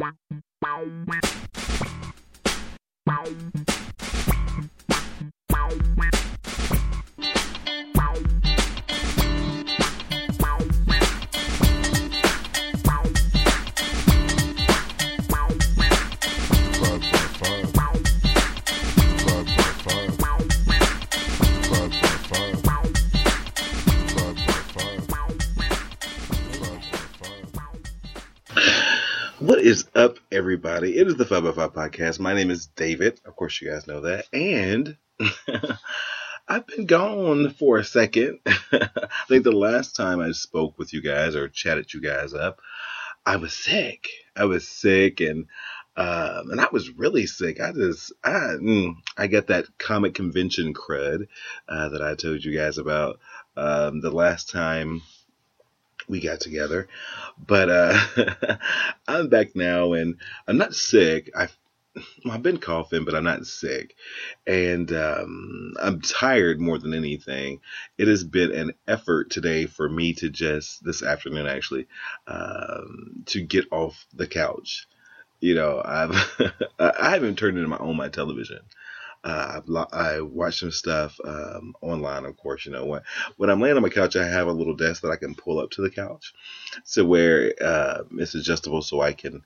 What is up, everybody? It is the 5x5 podcast. My name is David. Of course, you guys know that. And I've been gone for a second. I think the last time I spoke with you guys or chatted you guys up, I was sick. And I was really sick. I got that comic convention crud that I told you guys about the last time we got together. But I'm back now, and I'm not sick. I've been coughing, but I'm not sick. And I'm tired more than anything. It has been an effort today for me to this afternoon actually, to get off the couch. You know, I haven't turned into my television. I watch some stuff online, of course. You know, when I'm laying on my couch, I have a little desk that I can pull up to the couch, so where it's adjustable, so I can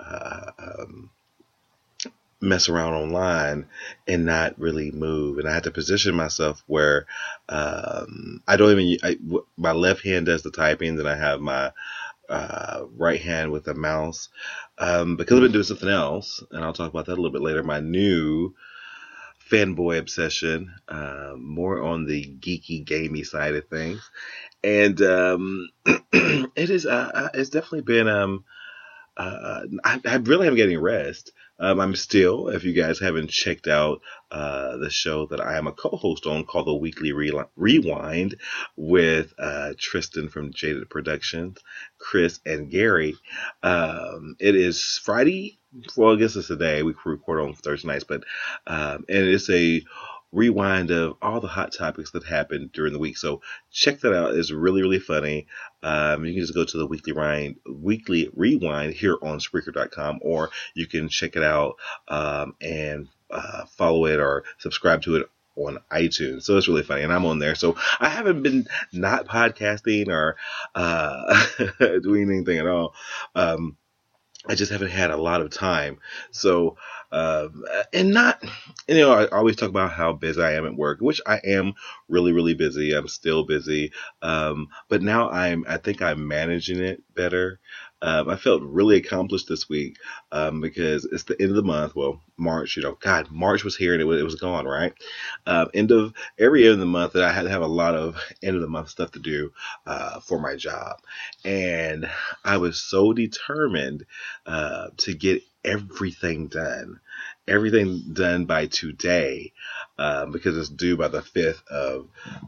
mess around online and not really move. And I had to position myself where I don't even. My left hand does the typing, then I have my right hand with the mouse because I've been doing something else, and I'll talk about that a little bit later. My new fanboy obsession, more on the geeky, gamey side of things, and it's definitely been I really haven't getting rest. I'm still, if you guys haven't checked out the show that I am a co-host on called The Weekly Rewind with Tristan from Jaded Productions, Chris, and Gary. It is Friday. Well, I guess it's today. We record on Thursday nights, but and it's a rewind of all the hot topics that happened during the week. So check that out. It's really, really funny. You can just go to the Weekly Rewind here on Spreaker.com, or you can check it out and follow it or subscribe to it on iTunes. So it's really funny, and I'm on there. So I haven't been not podcasting or doing anything at all. I just haven't had a lot of time. So, and not, you know, I always talk about how busy I am at work, which I am really, really busy. I'm still busy. But now I think I'm managing it better. I felt really accomplished this week, because it's the end of the month. Well, March, you know, God, March was here and it was gone, right? End of the month, that I had to have a lot of end of the month stuff to do, for my job. And I was so determined, to get everything done by today, because it's due by the 5th of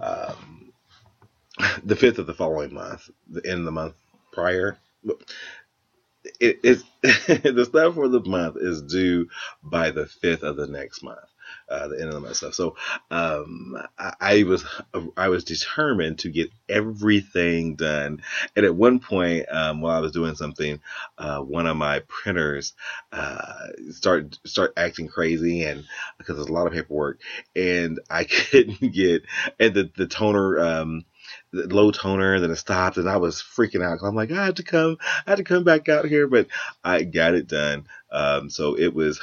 the following month, the end of the month prior. It is the stuff for the month is due by the 5th of the next month, the end of the month stuff. So I was determined to get everything done. And at one point, while I was doing something, one of my printers start acting crazy, and because there's a lot of paperwork, and I couldn't get, and the toner. The low toner, then it stopped, and I was freaking out. I'm like, I had to come back out here, but I got it done. So it was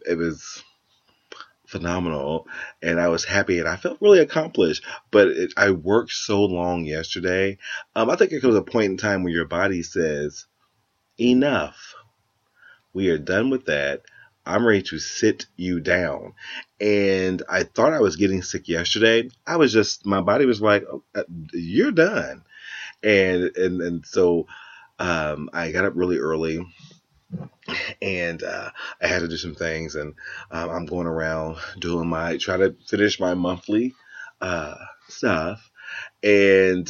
phenomenal, and I was happy, and I felt really accomplished. But I worked so long yesterday. I think it comes a point in time where your body says, enough. We are done with that. I'm ready to sit you down. And I thought I was getting sick yesterday. My body was like, oh, you're done. And so I got up really early, and I had to do some things, and I'm going around try to finish my monthly stuff. And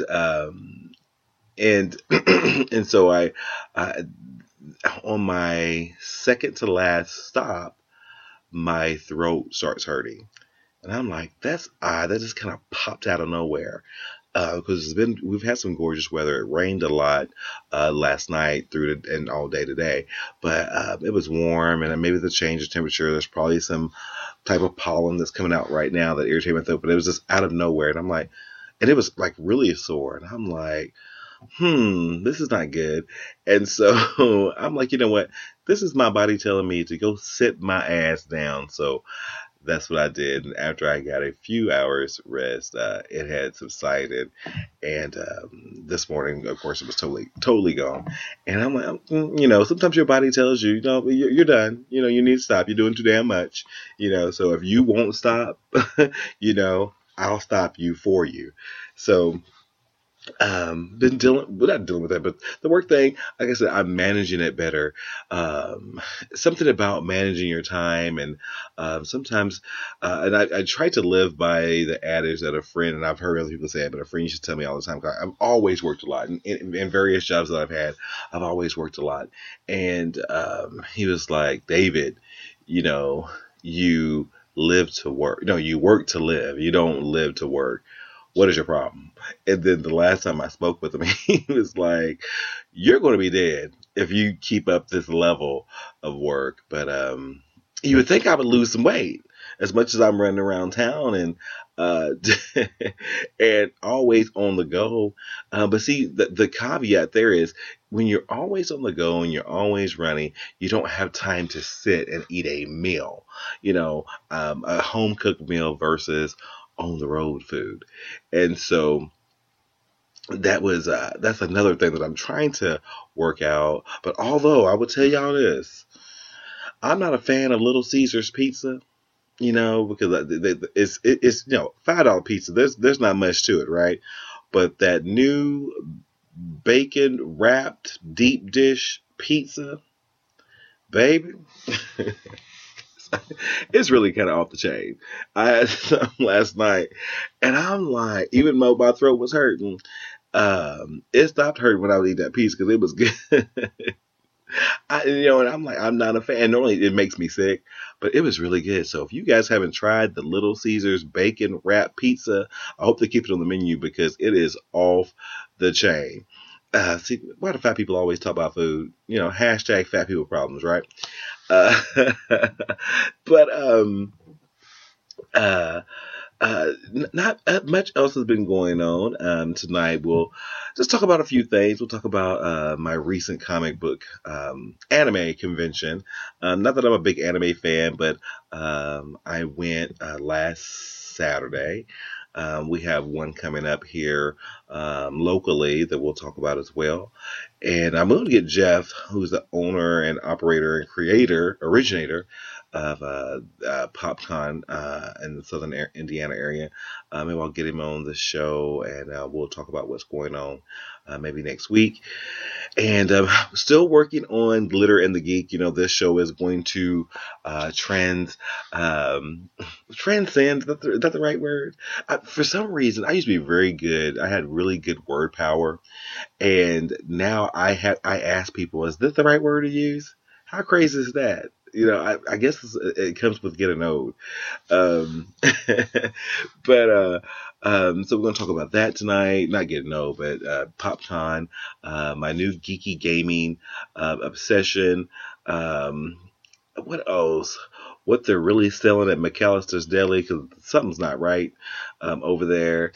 and so I on my second to last stop, my throat starts hurting. And I'm like, that's odd. That just kind of popped out of nowhere. because we've had some gorgeous weather. It rained a lot last night and all day today, but it was warm, and maybe the change of temperature. There's probably some type of pollen that's coming out right now that irritated my throat, but it was just out of nowhere, and I'm like, and it was like really sore, and I'm like, this is not good. And so I'm like, you know what? This is my body telling me to go sit my ass down. So that's what I did. And after I got a few hours rest, it had subsided. And this morning, of course, it was totally gone. And I'm like, sometimes your body tells you, you're done. You need to stop. You're doing too damn much. So if you won't stop, I'll stop you for you. So been not dealing with that, but the work thing, like I said, I'm managing it better. Something about managing your time, and sometimes, and I try to live by the adage that a friend, and I've heard other people say it, but a friend used to tell me all the time. 'Cause I've always worked a lot in various jobs that I've had. I've always worked a lot, and he was like, David, you live to work. No, you work to live. You don't live to work. What is your problem? And then the last time I spoke with him, he was like, you're going to be dead if you keep up this level of work. But you would think I would lose some weight as much as I'm running around town and and always on the go. But see, the caveat there is when you're always on the go and you're always running, you don't have time to sit and eat a meal, a home cooked meal versus on the road food. And so that's another thing that I'm trying to work out. But although I would tell y'all this, I'm not a fan of Little Caesars pizza, because it's $5 pizza. There's not much to it, right? But that new bacon wrapped deep dish pizza, baby. It's really kind of off the chain. I had some last night, and I'm like, even though my throat was hurting, it stopped hurting when I would eat that piece because it was good. And I'm like, I'm not a fan. Normally, it makes me sick, but it was really good. So if you guys haven't tried the Little Caesars bacon wrap pizza, I hope they keep it on the menu because it is off the chain. See, why do fat people always talk about food? Hashtag fat people problems, right? Uh, but uh, not much else has been going on. Tonight we'll just talk about a few things. We'll talk about my recent comic book anime convention. Not that I'm a big anime fan, but I went last Saturday. We have one coming up here locally that we'll talk about as well. And I'm going to get Jeff, who's the owner and operator and originator of PopCon in the southern Indiana area. Maybe I'll get him on the show and we'll talk about what's going on maybe next week. And still working on Glitter and the Geek. This show is going to transcend. Is that the right word? For some reason, I used to be very good. I had really good word power. And now I ask people, is this the right word to use? How crazy is that? I guess it comes with getting old. But so we're going to talk about that tonight. Not getting old, but PopCon, my new geeky gaming obsession. What else? What they're really selling at McAllister's Deli, because something's not right over there.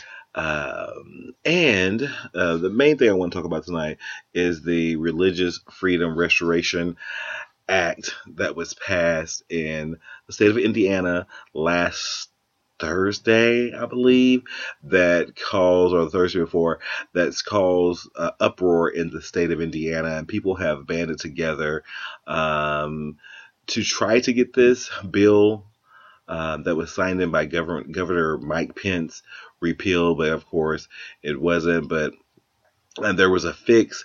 And the main thing I want to talk about tonight is the Religious Freedom Restoration Act that was passed in the state of Indiana last Thursday, I believe, or Thursday before, that's caused uproar in the state of Indiana, and people have banded together to try to get this bill that was signed in by Governor Mike Pence repealed, but of course it wasn't. But there was a fix,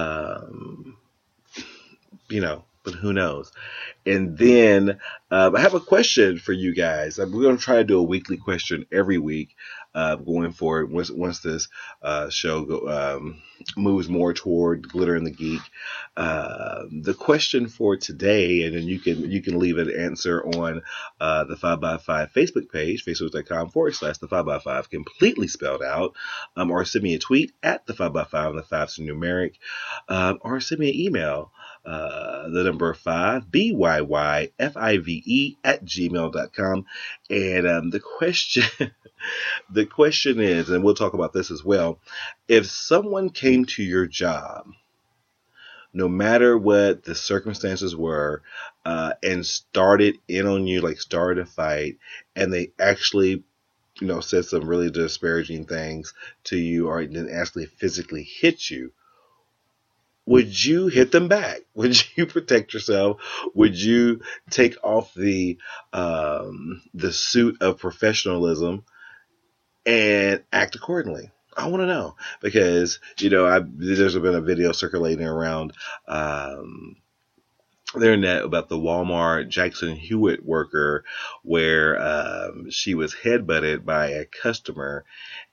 but who knows? And then I have a question for you guys. We're going to try to do a weekly question every week. going forward once this show moves more toward Glitter and the Geek. The question for today, and then you can leave an answer on the 5x5 Facebook page, facebook.com/the 5x5, completely spelled out, or send me a tweet at the 5x5, and the 5's numeric, or send me an email, the number 5, BYYFIVE @gmail.com. And the question is, and we'll talk about this as well, if someone came to your job, no matter what the circumstances were, and started in on you, like started a fight, and they actually, said some really disparaging things to you, or then actually physically hit you, would you hit them back? Would you protect yourself? Would you take off the suit of professionalism and act accordingly? I want to know, because there's been a video circulating around the internet about the Walmart Jackson Hewitt worker, where she was headbutted by a customer,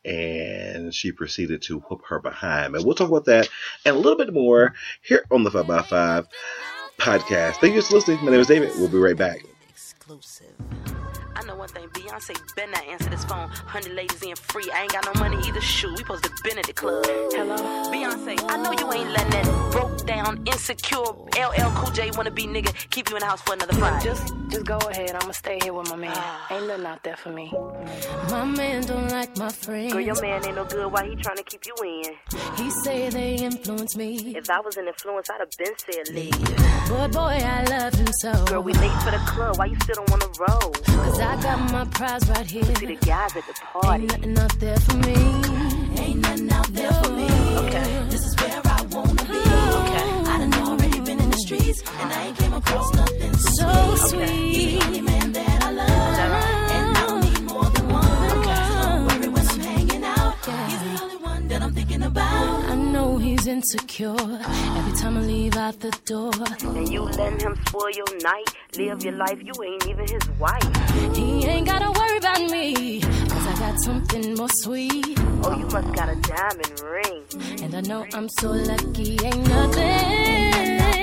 and she proceeded to whoop her behind. And we'll talk about that and a little bit more here on the 5x5 podcast. Thank you for listening. My name is David. We'll be right back. Exclusive. I know one thing, Beyonce better not answer this phone. 100 ladies in free. I ain't got no money either. Shoot, we supposed to been at the club. Hello? Beyonce, I know you ain't letting that broke down, insecure, LL Cool J wanna be nigga keep you in the house for another Friday. Just go ahead. I'ma stay here with my man. Ain't nothing out there for me. My man don't like my friends. Girl, your man ain't no good. Why he trying to keep you in? He say they influence me. If I was an influence, I'd have been said leave. But boy, I love him so. Girl, we late for the club. Why you still don't wanna roll? Cause I got my prize right here. See the guys at the party. Ain't nothing out there for me. Ain't nothing out there for me. Okay. This is where I wanna be. Okay. I done already been in the streets, and I ain't came across nothing so sweet. He's the only man that I love. Is that right? And I don't need more than one. Okay. Don't worry when I'm hanging out. He's the only one that I'm thinking about. I know he's insecure every time I leave out the door. And you letting him spoil your night. Live your life, you ain't even his wife. He ain't gotta worry about me, cause I got something more sweet. Oh, you must got a diamond ring. And I know I'm so lucky, ain't nothing.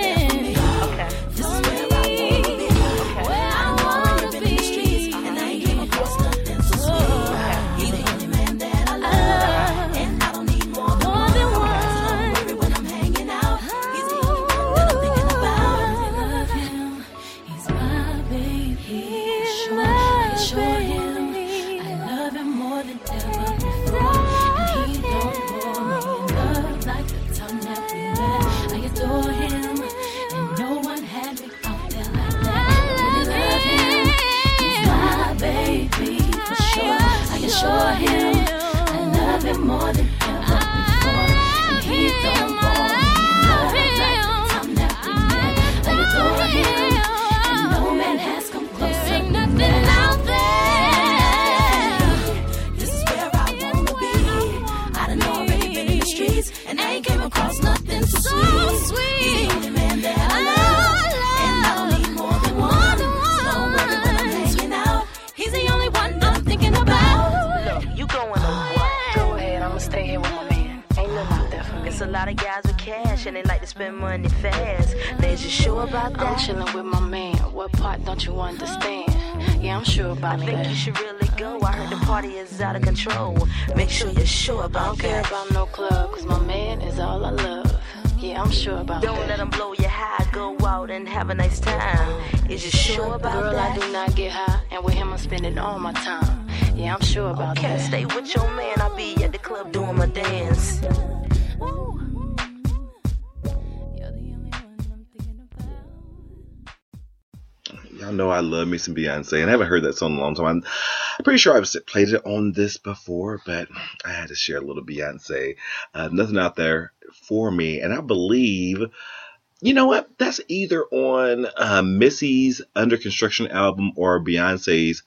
Okay. This is where I wanna be. Where I wanna be. And I ain't came across nothing so sweet. He's the only man that I love. And I don't need more than one. So don't worry when I'm hanging out. He's the only one that I'm thinking about. I love him. He's my baby. I assure him I love him more than ever before. And he don't bore me enough like the time that we met. I adore him, and no one had me out there like that. I love him. He's my baby for sure. I assure him I love him more than ever before. And he don't bore me enough like the time that we met. I adore him, and no man has come closer. Ain't nothing out there. This is where I wanna be. I done already been in the streets, and I ain't came across nothing so sweet. He's the only man that I love, and I don't need more than one. So don't worry when I'm hanging out. He's the only one that I'm thinking about. Look, you going to what? Go ahead. I'ma stay here with my man. Ain't nothing out there for me. It's a lot of guys with cash and they like to spend money fast. They just sure about that? I'm chilling with my man. What part don't you understand? Yeah, I'm sure about I think that. you should really go. I heard the party is out of control. Make sure you're sure I about don't care that. about no club, cause my man is all I love. Yeah, I'm sure about Don't that. let them blow your high. Go out and have a nice time. Is you sure about Girl, that? I do not get high, and with him I'm spending all my time. Yeah, I'm sure about Can't that. stay with your man. I'll be at the club doing my dance. You're the only one I'm thinking about. Y'all know I love me some Beyonce, and I haven't heard that song in a long time. I'm pretty sure I've played it on this before, but I had to share a little Beyonce. Nothing out there for me, and I believe, you know what? That's either on Missy's Under Construction album or Beyonce's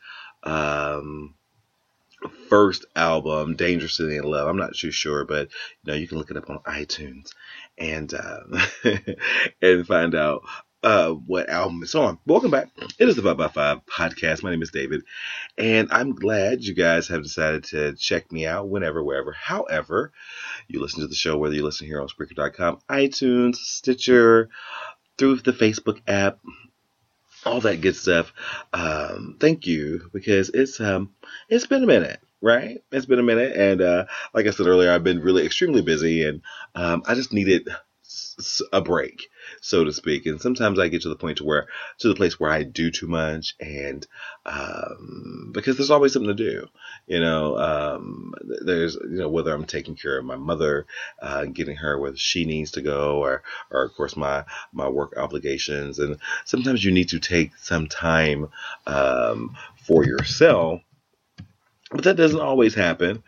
first album, Dangerously in Love. I'm not too sure, but you can look it up on iTunes and and find out what album is on. Welcome back. It is the 5x5 podcast. My name is David, and I'm glad you guys have decided to check me out whenever, wherever, however you listen to the show, whether you listen here on Spreaker.com, iTunes, Stitcher, through the Facebook app, all that good stuff. Thank you, because it's been a minute. Right? It's been a minute. And like I said earlier, I've been really extremely busy, and I just needed a break, so to speak. And sometimes I get to the place where I do too much, and because there's always something to do, there's, whether I'm taking care of my mother, getting her where she needs to go, or of course my work obligations. And sometimes you need to take some time for yourself. But that doesn't always happen.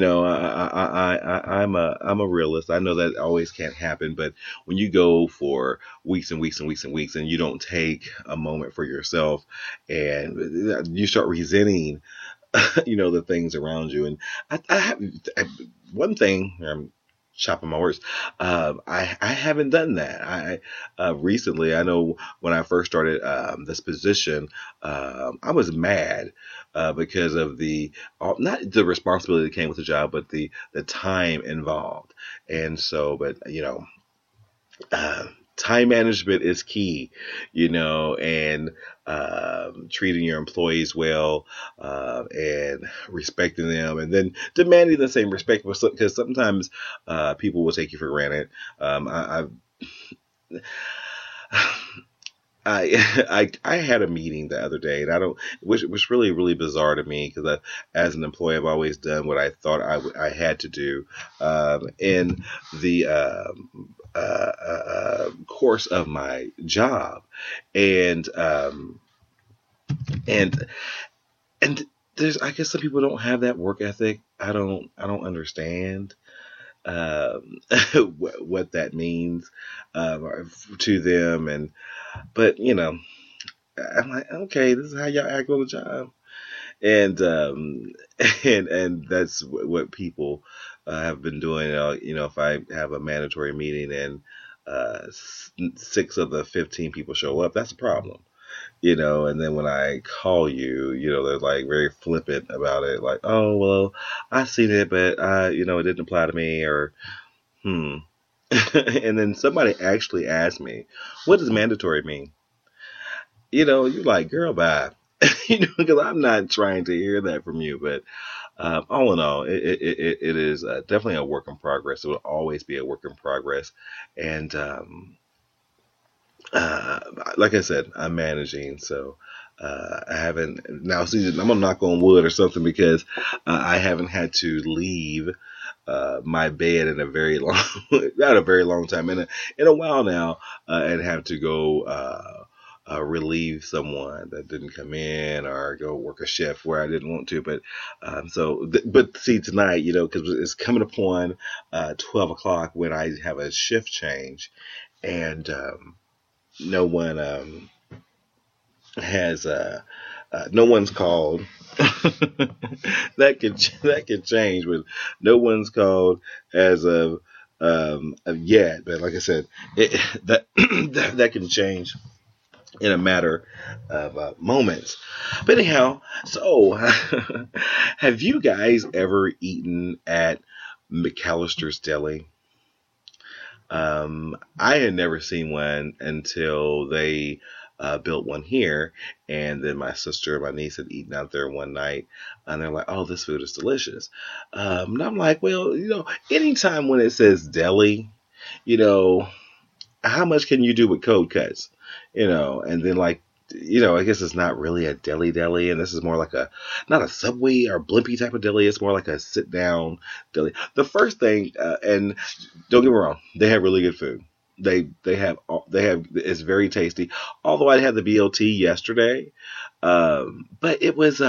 I'm a realist. I know that always can't happen. But when you go for weeks and weeks and weeks and weeks, and you don't take a moment for yourself, and you start resenting, the things around you. And I have one thing. I'm chopping my words. I haven't done that. I recently, I know when I first started this position, I was mad because of not the responsibility that came with the job, but the time involved. And so, but time management is key, and treating your employees well, and respecting them, and then demanding the same respect, because sometimes people will take you for granted. I had a meeting the other day, and which was really, really bizarre to me, because as an employee, I've always done what I thought I had to do in the course of my job, and there's, I guess some people don't have that work ethic. I don't understand what that means to them, but I'm like, okay, this is how y'all act on the job, and that's what people have been doing. If I have a mandatory meeting and 6 of the 15 people show up, that's a problem. And then when I call you, they're like very flippant about it. Like, oh, well, I seen it, but it didn't apply to me, or, And then somebody actually asked me, what does mandatory mean? You're like, girl, bye. Because I'm not trying to hear that from you. But all in all, it is definitely a work in progress. It will always be a work in progress. And like I said, I'm managing, so I haven't. Now, see, I'm gonna knock on wood or something, because I haven't had to leave my bed in a very long, not a very long time, in a while now, and have to go relieve someone that didn't come in, or go work a shift where I didn't want to. But but see, tonight, because it's coming upon 12 o'clock when I have a shift change, and no one has no one's called. that could change, but no one's called as of yet. But like I said, that can change in a matter of moments. But anyhow, so have you guys ever eaten at McAllister's Deli? I had never seen one until they built one here, and then my sister and my niece had eaten out there one night, and they're like, oh, this food is delicious. And I'm like, well, anytime when it says deli, how much can you do with cold cuts? And then like, I guess it's not really a deli, and this is more like not a Subway or Blimpie type of deli. It's more like a sit down deli. The first thing, and don't get me wrong, they have really good food. They have it's very tasty. Although I had the BLT yesterday, but it was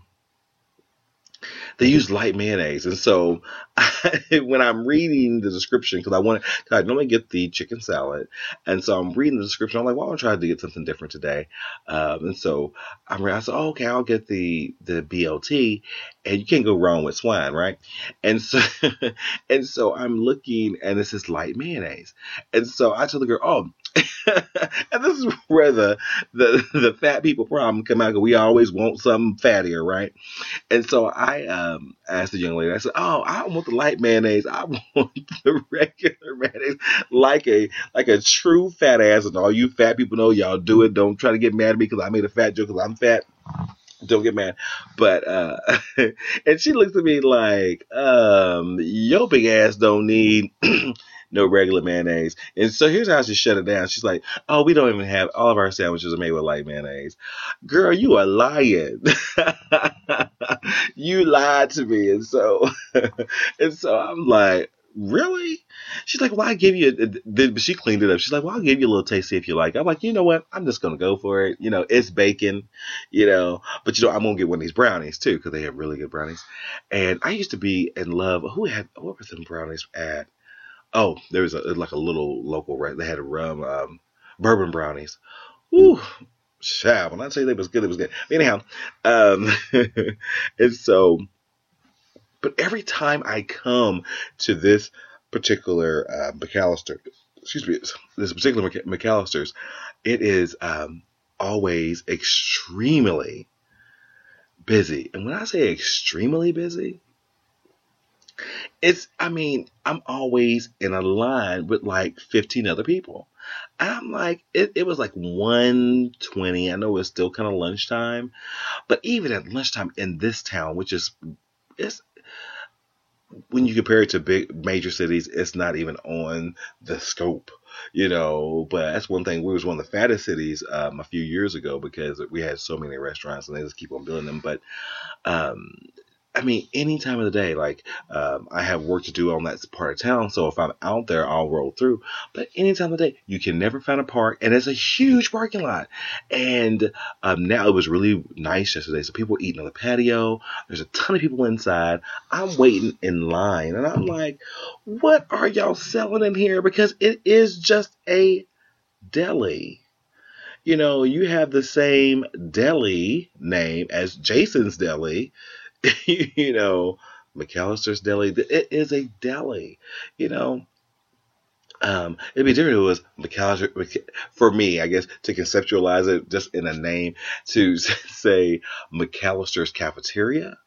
they use light mayonnaise, and so when I'm reading the description, because I normally get the chicken salad, and so I'm reading the description. I'm like, well, I'll try to get something different today, and so I said, oh, okay, I'll get the BLT, and you can't go wrong with swine, right? And so I'm looking, and this is light mayonnaise, and so I told the girl, oh, And this is where the fat people problem come out, because we always want something fattier, right? And so I asked the young lady, I said, "Oh, I don't want the light mayonnaise. I want the regular mayonnaise, like a true fat ass." And all you fat people know, y'all do it. Don't try to get mad at me because I made a fat joke because I'm fat. Don't get mad. But and she looks at me like, your big ass don't need no regular mayonnaise. And so here's how she shut it down. She's like, "Oh, we don't even have, all of our sandwiches are made with light mayonnaise." Girl, you are lying. You lied to me. And so I'm like, "Really?" She's like, "Well, I give you," but she cleaned it up. She's like, "Well, I'll give you a little taste, see if you like it." I'm like, "You know what? I'm just going to go for it. It's bacon, but I'm going to get one of these brownies too, because they have really good brownies." And I used to be in love. What were some brownies at? Oh, there was like a little local, right? They had a bourbon brownies. Woo. Child, when I say they was good, it was good. Anyhow, and so, but every time I come to this particular McAllister, excuse me, this particular McAllister's, it is always extremely busy. And when I say extremely busy, I'm always in a line with like 15 other people. And I'm like, it was like 1:20. I know it's still kind of lunchtime, but even at lunchtime in this town, it's when you compare it to big major cities, it's not even on the scope, but that's one thing. We was one of the fattest cities a few years ago because we had so many restaurants and they just keep on building them. But any time of the day, like, I have work to do on that part of town. So if I'm out there, I'll roll through. But any time of the day, you can never find a park. And it's a huge parking lot. And now it was really nice yesterday. So people were eating on the patio. There's a ton of people inside. I'm waiting in line. And I'm like, what are y'all selling in here? Because it is just a deli. You have the same deli name as Jason's Deli. McAllister's Deli. It is a deli. It'd be different if it was McAllister. For me, I guess, to conceptualize it just in a name, to say McAllister's Cafeteria,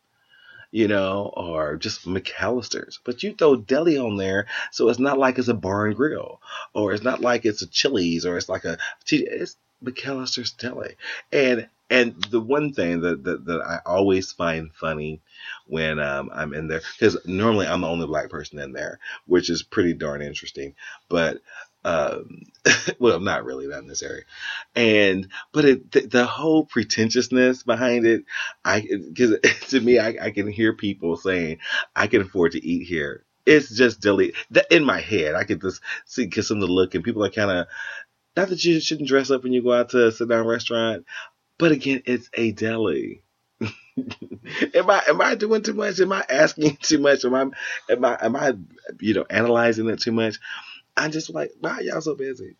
or just McAllister's. But you throw deli on there, so it's not like it's a bar and grill, or it's not like it's a Chili's, or it's like it's McAllister's Deli. And the one thing that I always find funny when I'm in there, because normally I'm the only black person in there, which is pretty darn interesting. But well, not really, not in this area. But the whole pretentiousness behind it, because to me, I can hear people saying, "I can afford to eat here." It's just deli. In my head, I could just see, because some of the look, and people are kind of, not that you shouldn't dress up when you go out to a sit-down restaurant. But again, it's a deli. Am I doing too much? Am I asking too much? Am I analyzing it too much? I'm just like, why are y'all so busy?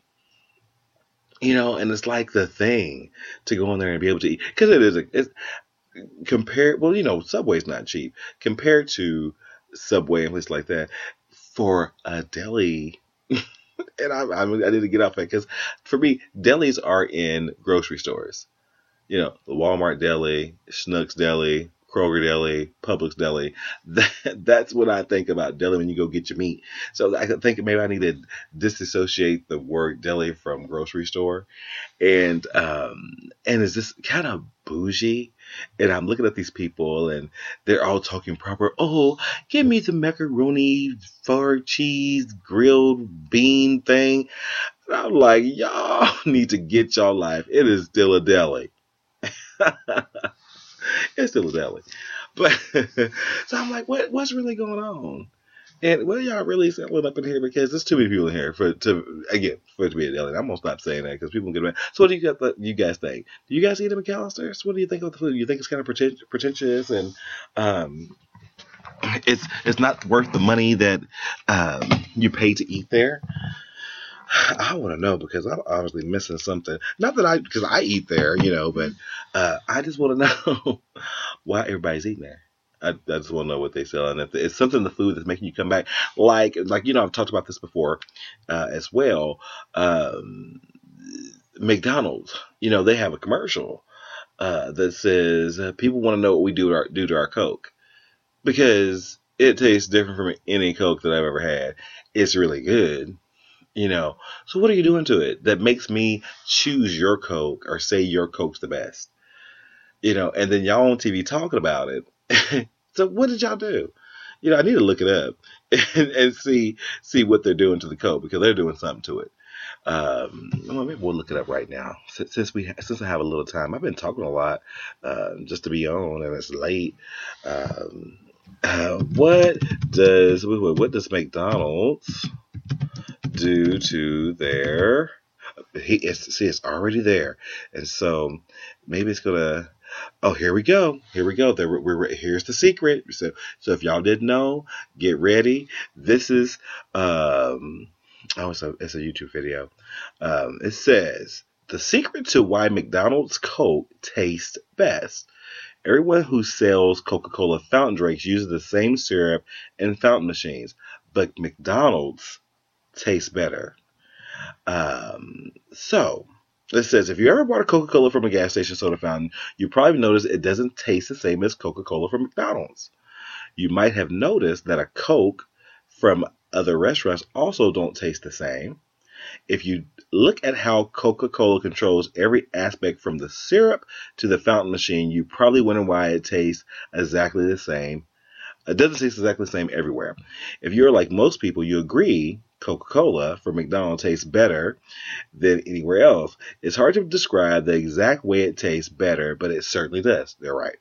And it's like the thing to go in there and be able to eat, because it's compared. Well, Subway's not cheap compared to Subway and places like that. For a deli. And I need to get off that, because for me, delis are in grocery stores. The Walmart deli, Schnucks deli, Kroger deli, Publix deli. That's what I think about deli when you go get your meat. So I think maybe I need to disassociate the word deli from grocery store. And it's just kind of bougie. And I'm looking at these people and they're all talking proper. "Oh, give me the macaroni, far cheese, grilled bean thing." And I'm like, y'all need to get y'all life. It is still a deli. It's still a deli. But so I'm like, what's really going on? And what are y'all really selling up in here? Because there's too many people in here for it to be a deli. I'm gonna stop saying that because people get mad. So what do you guys think? Do you guys eat at McAllister's? What do you think of the food? You think it's kind of pretentious and it's not worth the money that you pay to eat there? I want to know, because I'm obviously missing something. Not that because I eat there, but I just want to know why everybody's eating there. I just want to know what they sell, and if it's something in the food that's making you come back, like I've talked about this before as well. McDonald's, they have a commercial that says people want to know what we do to our Coke because it tastes different from any Coke that I've ever had. It's really good. So what are you doing to it that makes me choose your Coke or say your Coke's the best? And then y'all on TV talking about it. So what did y'all do? I need to look it up and see what they're doing to the Coke because they're doing something to it. Maybe we'll look it up right now since I have a little time. I've been talking a lot just to be on, and it's late. What does McDonald's do to their? It's already there, and so maybe it's gonna. Oh, here we go. Here's the secret. So if y'all didn't know, get ready. This is it's a YouTube video. It says the secret to why McDonald's Coke tastes best. Everyone who sells Coca-Cola fountain drinks uses the same syrup and fountain machines, but McDonald's tastes better. So it says if you ever bought a Coca-Cola from a gas station soda fountain, you probably noticed it doesn't taste the same as Coca-Cola from McDonald's. You might have noticed that a Coke from other restaurants also don't taste the same. If you look at how Coca-Cola controls every aspect from the syrup to the fountain machine, you probably wonder why it tastes exactly the same. It doesn't taste exactly the same everywhere. If you're like most people, you agree Coca-Cola from McDonald's tastes better than anywhere else. It's hard to describe the exact way it tastes better, but it certainly does. They're right.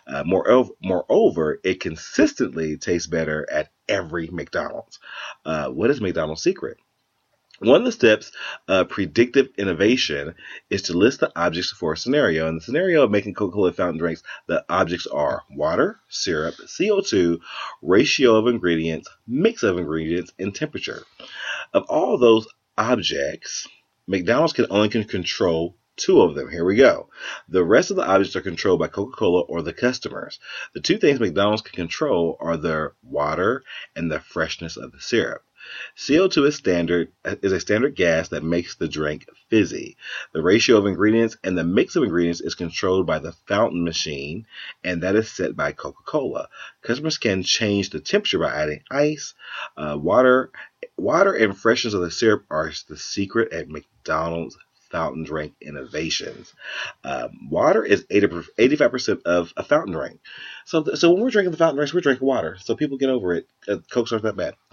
Moreover, it consistently tastes better at every McDonald's. What is McDonald's secret? One of the steps of predictive innovation is to list the objects for a scenario. In the scenario of making Coca-Cola fountain drinks, the objects are water, syrup, CO2, ratio of ingredients, mix of ingredients, and temperature. Of all those objects, McDonald's can only control 2 of them. Here we go. The rest of the objects are controlled by Coca-Cola or the customers. The 2 things McDonald's can control are the water and the freshness of the syrup. CO2 is a standard gas that makes the drink fizzy. The ratio of ingredients and the mix of ingredients is controlled by the fountain machine, and that is set by Coca-Cola. Customers can change the temperature by adding ice. Water and freshness of the syrup are the secret at McDonald's fountain drink innovations. Water is 85% of a fountain drink. So when we're drinking the fountain drinks, we're drinking water. So people get over it. Coke's not that bad.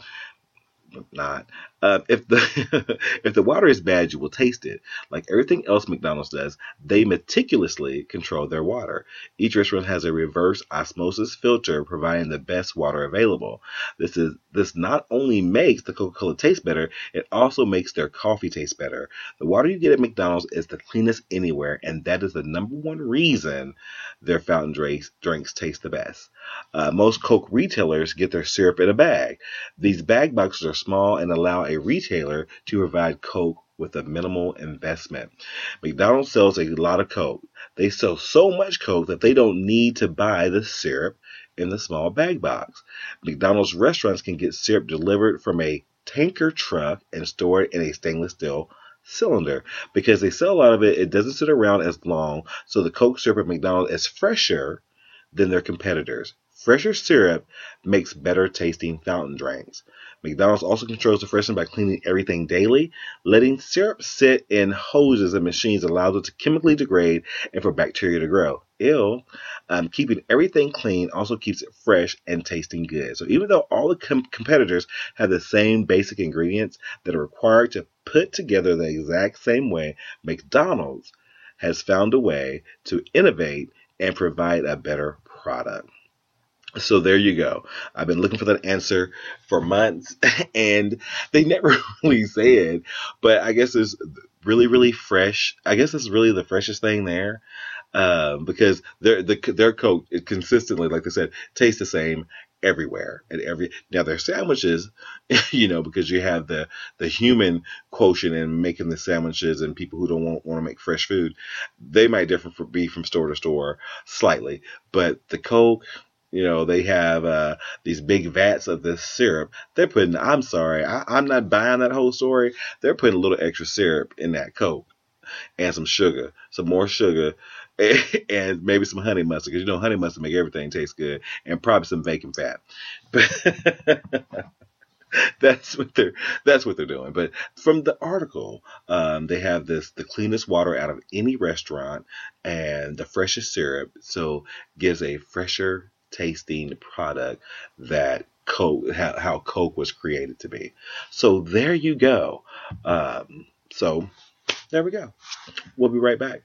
Not. If the water is bad, you will taste it. Like everything else McDonald's does, they meticulously control their water. Each restaurant has a reverse osmosis filter providing the best water available. This not only makes the Coca-Cola taste better, it also makes their coffee taste better. The water you get at McDonald's is the cleanest anywhere, and that is the number one reason their fountain drinks taste the best. Most Coke retailers get their syrup in a bag. These bag boxes are small and allow a retailer to provide Coke with a minimal investment. McDonald's sells a lot of Coke. They sell so much Coke that they don't need to buy the syrup in the small bag box. McDonald's restaurants can get syrup delivered from a tanker truck and store it in a stainless steel cylinder. Because they sell a lot of it, it doesn't sit around as long, so the Coke syrup at McDonald's is fresher than their competitors. Fresher syrup makes better tasting fountain drinks. McDonald's also controls the freshness by cleaning everything daily. Letting syrup sit in hoses and machines allows it to chemically degrade and for bacteria to grow. Keeping everything clean also keeps it fresh and tasting good. So even though all the competitors have the same basic ingredients that are required to put together the exact same way, McDonald's has found a way to innovate and provide a better product. So there you go. I've been looking for that answer for months, and they never really said, but I guess it's really, really fresh. I guess it's really the freshest thing there, because their Coke is consistently, like they said, tastes the same everywhere. Now their sandwiches, because you have the human quotient in making the sandwiches and people who don't want to make fresh food, they might be from store to store slightly, but the Coke, They have these big vats of this syrup. They're putting, I'm sorry, I'm not buying that whole story. They're putting a little extra syrup in that Coke and some sugar, some more sugar, and maybe some honey mustard, because honey mustard make everything taste good, and probably some bacon fat. But that's what they're doing. But from the article, they have the cleanest water out of any restaurant and the freshest syrup, so gives a fresher tasting product that Coke, how Coke was created to be. So there you go. So there we go. We'll be right back.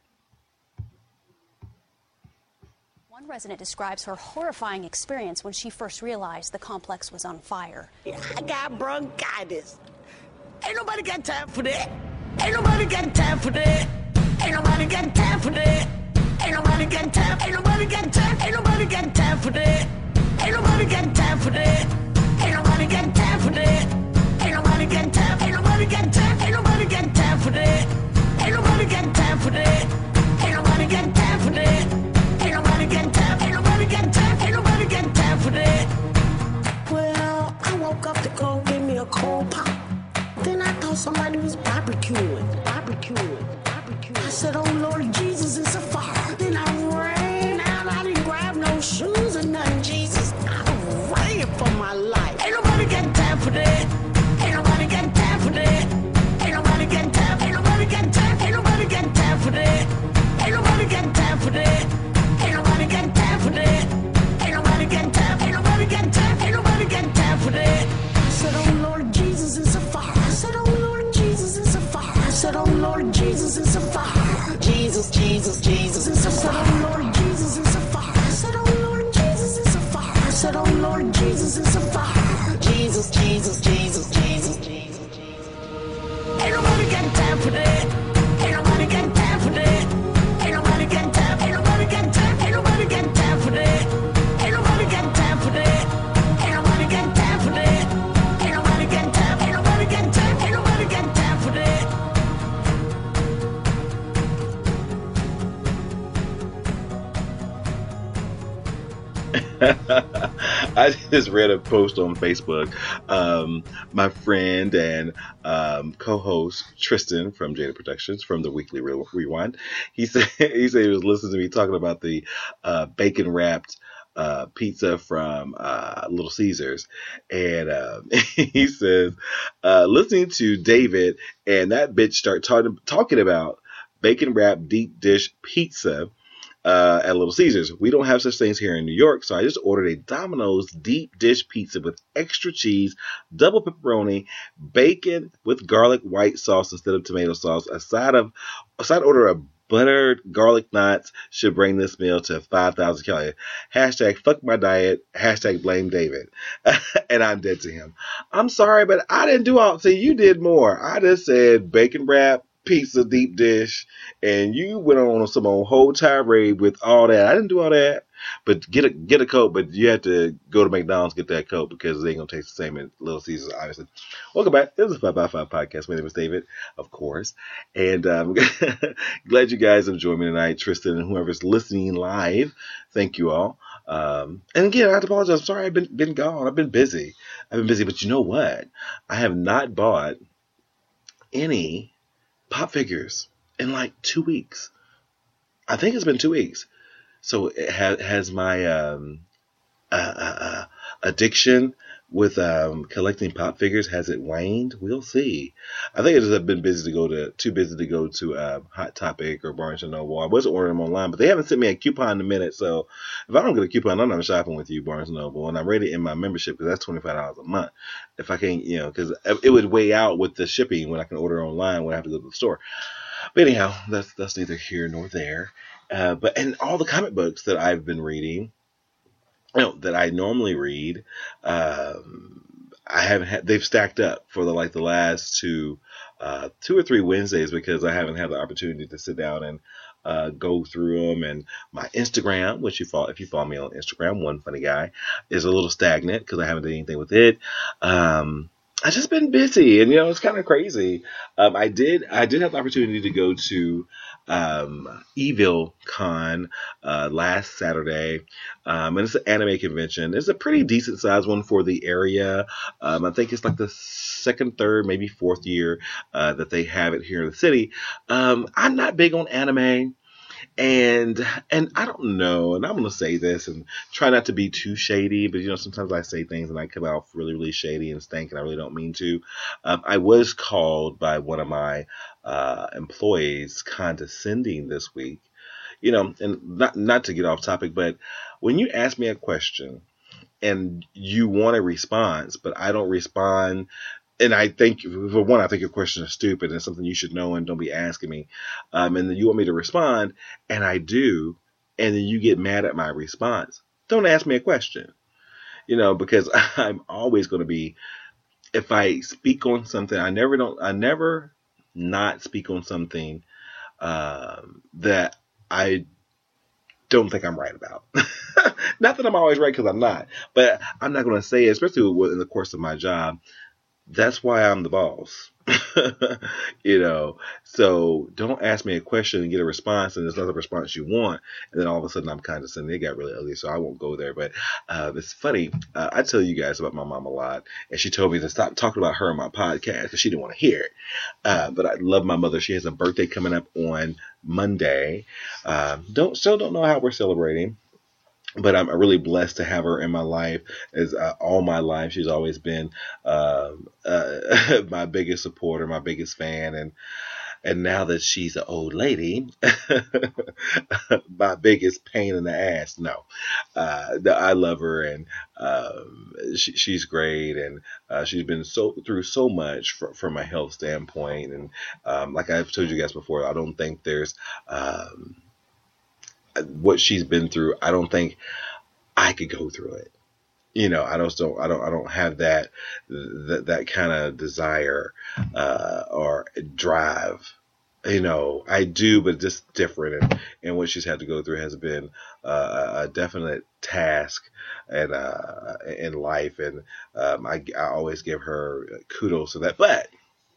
One resident describes her horrifying experience when she first realized the complex was on fire. I got bronchitis. Ain't nobody got time for that. Ain't nobody got time for that. Ain't nobody got time for that. Ain't nobody got time. Ain't nobody got time. Ain't nobody got time for that. Ain't nobody got time for that. Ain't nobody got time for that. Ain't nobody got time. Ain't nobody got time. Ain't nobody got time for that. Ain't nobody got time for that. Ain't nobody got time for that. Ain't nobody got time. Ain't nobody got time. Ain't nobody got time for that. Well, I woke up to go give me a cold pop. Then I thought somebody was barbecuing. I said, oh Lord Jesus, it's a fire. Then I ran out. I didn't grab no shoes or nothing. Jesus, I ran for my life. Ain't nobody got time for that. Ain't nobody got time for that. Ain't nobody got time. Ain't nobody got time. Ain't nobody got time for that. Ain't nobody got time for that. Ain't nobody got time for that. Ain't nobody got time. Ain't nobody got time. Ain't nobody got time for that. I said, oh Lord Jesus, it's a fire. I said, oh Lord Jesus, it's a fire. I said, oh Lord Jesus, it's a fire. Jesus, Jesus, Jesus, it's a fire. I said, oh Lord Jesus, it's a fire. I said, oh Lord Jesus, it's a fire. I said, oh Lord Jesus, it's a fire. Jesus, Jesus, Jesus, Jesus, Jesus. Ain't nobody got time for that. Ain't nobody got time for that. Ain't nobody got time. Ain't nobody got time. Ain't nobody got time for that. Ain't nobody got time for that. Ain't nobody got time for that. Ain't nobody got time. Ain't nobody got time. Ain't nobody got time for that. I just read a post on Facebook. My friend and co-host Tristan from Jada Productions from the Weekly Rewind. He said he was listening to me talking about the bacon wrapped pizza from Little Caesars, and he says listening to David and that bitch start talking about bacon wrapped deep dish pizza at Little Caesars. We don't have such things here in New York, so I just ordered a Domino's deep dish pizza with extra cheese, double pepperoni, bacon with garlic white sauce instead of tomato sauce. A side order of buttered garlic knots should bring this meal to 5,000 calories. Hashtag fuck my diet. Hashtag blame David. And I'm dead to him. I'm sorry, but I didn't do all. See, you did more. I just said bacon wrap, pizza deep dish, and you went on some whole tirade with all that. I didn't do all that. But get a Coke, but you have to go to McDonald's get that Coke because they ain't gonna taste the same at Little Caesars, obviously. Welcome back. This is a 5x5 podcast. My name is David, of course, and glad you guys have joined me tonight, Tristan and whoever's listening live. Thank you all. And again, I have to apologize. I'm sorry, I've been gone. I've been busy, but you know what? I have not bought any pop figures in like 2 weeks. I think it's been 2 weeks. So it has my addiction with collecting pop figures, has it waned? We'll see. I think I just have been too busy to go to Hot Topic or Barnes & Noble. I wasn't ordering them online, but they haven't sent me a coupon in a minute. So if I don't get a coupon, I'm not shopping with you, Barnes & Noble. And I'm ready in my membership because that's $25 a month. If I can't, because it would weigh out with the shipping when I can order online when I have to go to the store. But anyhow, that's neither here nor there. And all the comic books that I've been reading, that I normally read, I haven't had. They've stacked up for the last 2 or 3 Wednesdays because I haven't had the opportunity to sit down and go through them. And my Instagram, which if you follow me on Instagram, One Funny Guy, is a little stagnant because I haven't done anything with it. I've just been busy, and it's kind of crazy. I did have the opportunity to go to Evil Con last Saturday, and it's an anime convention. It's a pretty decent sized one for the area. I think it's like the second, third, maybe fourth year that they have it here in the city. I'm not big on anime. And I don't know, and I'm gonna say this and try not to be too shady, but sometimes I say things and I come out really, really shady and stink, and I really don't mean to. I was called by one of my employees condescending this week, and not to get off topic, but when you ask me a question and you want a response, but I don't respond. And I think, for one, I think your question is stupid and something you should know and don't be asking me. And then you want me to respond, and I do, and then you get mad at my response. Don't ask me a question, because I'm always going to be, if I speak on something, I never not speak on something that I don't think I'm right about. Not that I'm always right, because I'm not, but I'm not going to say it, especially in the course of my job. That's why I'm the boss. So don't ask me a question and get a response, and it's not the response you want, and then all of a sudden I'm condescending. It got really ugly, so I won't go there. But it's funny. I tell you guys about my mom a lot, and she told me to stop talking about her on my podcast because she didn't want to hear it. But I love my mother. She has a birthday coming up on Monday. Still don't know how we're celebrating. But I'm really blessed to have her in my life. As all my life, she's always been my biggest supporter, my biggest fan, and now that she's an old lady, my biggest pain in the ass. No, I love her, and she's great, and she's been through so much from a health standpoint. And like I've told you guys before, I don't think there's what she's been through. I don't think I could go through it. I don't have that kind of desire or drive. I do, but just different. And what she's had to go through has been a definite task and in life. And I always give her kudos for that. But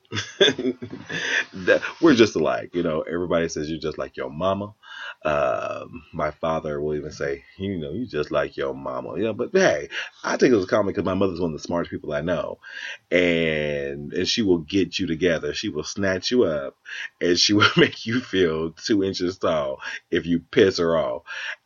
we're just alike. Everybody says you're just like your mama. My father will even say, you just like your mama. But hey, I think it was a compliment because my mother's one of the smartest people I know, and she will get you together. She will snatch you up, and she will make you feel 2 inches tall if you piss her off.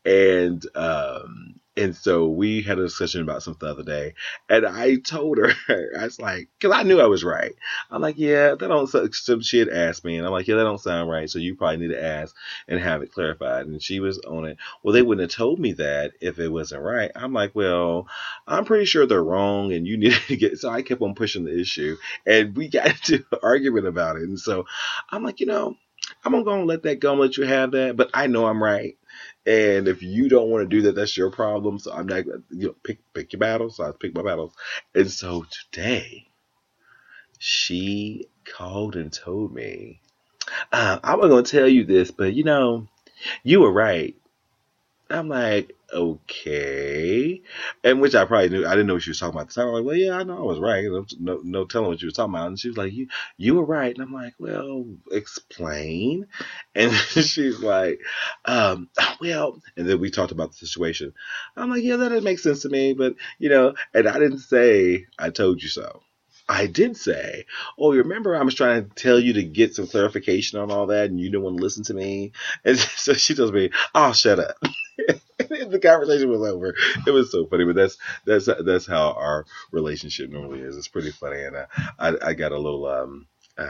And so we had a discussion about something the other day, and I told her, I was like, because I knew I was right. I'm like, yeah, that don't. So she had asked me, and I'm like, yeah, that don't sound right. So you probably need to ask and have it clarified. And she was on it. Well, they wouldn't have told me that if it wasn't right. I'm like, well, I'm pretty sure they're wrong, and you need to get. So I kept on pushing the issue, and we got into an argument about it. And so I'm like, I'm gonna go and let that go and let you have that, but I know I'm right. And if you don't want to do that, that's your problem. So I'm not, pick your battles. So I pick my battles. And so today, she called and told me, I was going to tell you this, but you were right. I'm like, okay. And which I probably knew. I didn't know what she was talking about at the time. I'm like, well, yeah, I know I was right. No telling what you were talking about. And she was like, you were right. And I'm like, well, explain. And she's like, well, and then we talked about the situation. I'm like, yeah, that doesn't make sense to me. But, and I didn't say, I told you so. I did say, oh, you remember I was trying to tell you to get some clarification on all that, and you didn't want to listen to me. And so she tells me, oh, shut up. The conversation was over. It was so funny, but that's how our relationship normally is. It's pretty funny, and I got a little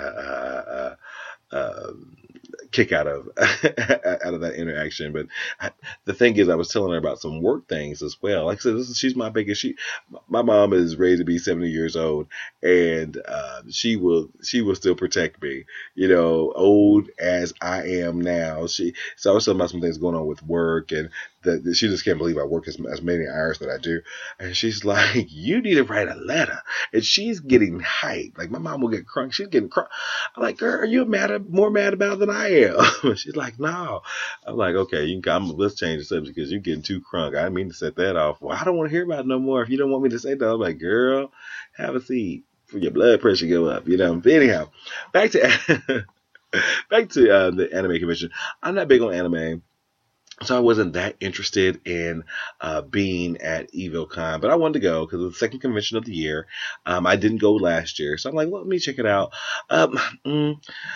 kick out of that interaction. But the thing is, I was telling her about some work things as well. Like I said, she's my biggest. My mom is ready to be 70 years old, and she will still protect me. Old as I am now. So I was talking about some things going on with work, and that she just can't believe I work as many hours that I do. And she's like, you need to write a letter. And she's getting hyped. Like, my mom will get crunk. She's getting crunk. I'm like, girl, are you more mad about it than I am? She's like, no. I'm like, okay, let's change the subject because you're getting too crunk. I didn't mean to set that off. Well, I don't want to hear about it no more. If you don't want me to say that, I'm like, girl, have a seat. your blood pressure go up, you know. But anyhow, back to back to the anime convention. I'm not big on anime. So I wasn't that interested in being at EvilCon, but I wanted to go because it was the second convention of the year. I didn't go last year, so I'm like, well, let me check it out. Um, mm,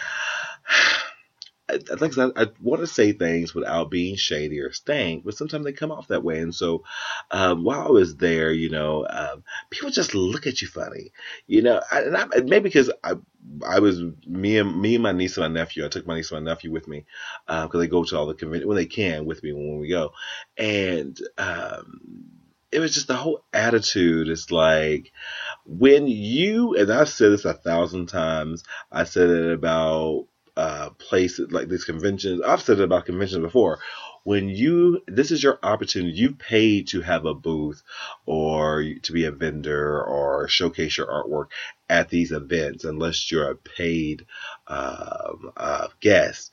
like I said, I want to say things without being shady or stank, but sometimes they come off that way. And so, while I was there, people just look at you funny, maybe because I was me and my niece and my nephew. I took my niece and my nephew with me because they go to all the convention when they can with me when we go, and it was just the whole attitude. It's like when you, and I've said this 1,000 times. I said it about places like these conventions. I've said it about conventions before. When this is your opportunity. You've paid to have a booth or to be a vendor or showcase your artwork at these events, unless you're a paid guest.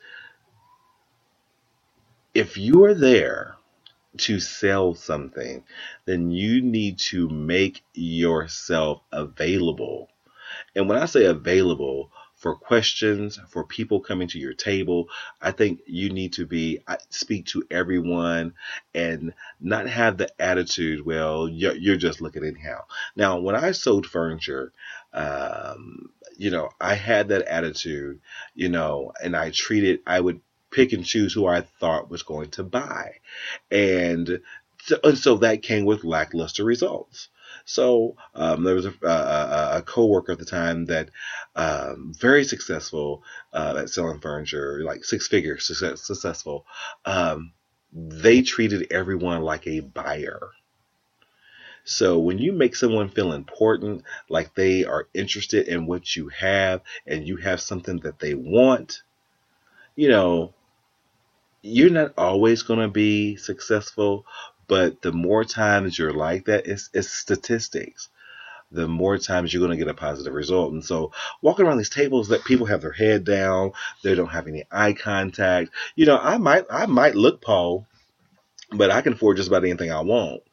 If you are there to sell something, then you need to make yourself available. And when I say available, for questions, for people coming to your table, I think you need to speak to everyone and not have the attitude, well, you're just looking anyhow. Now, when I sold furniture, I had that attitude, and I would pick and choose who I thought was going to buy. And so that came with lackluster results. So there was a co-worker at the time that very successful at selling furniture, like 6 figures successful. They treated everyone like a buyer. So when you make someone feel important, like they are interested in what you have and you have something that they want, you're not always going to be successful. But the more times you're like that, it's statistics. The more times you're going to get a positive result. And so walking around these tables that people have their head down, they don't have any eye contact. I might look Paul, but I can afford just about anything I want,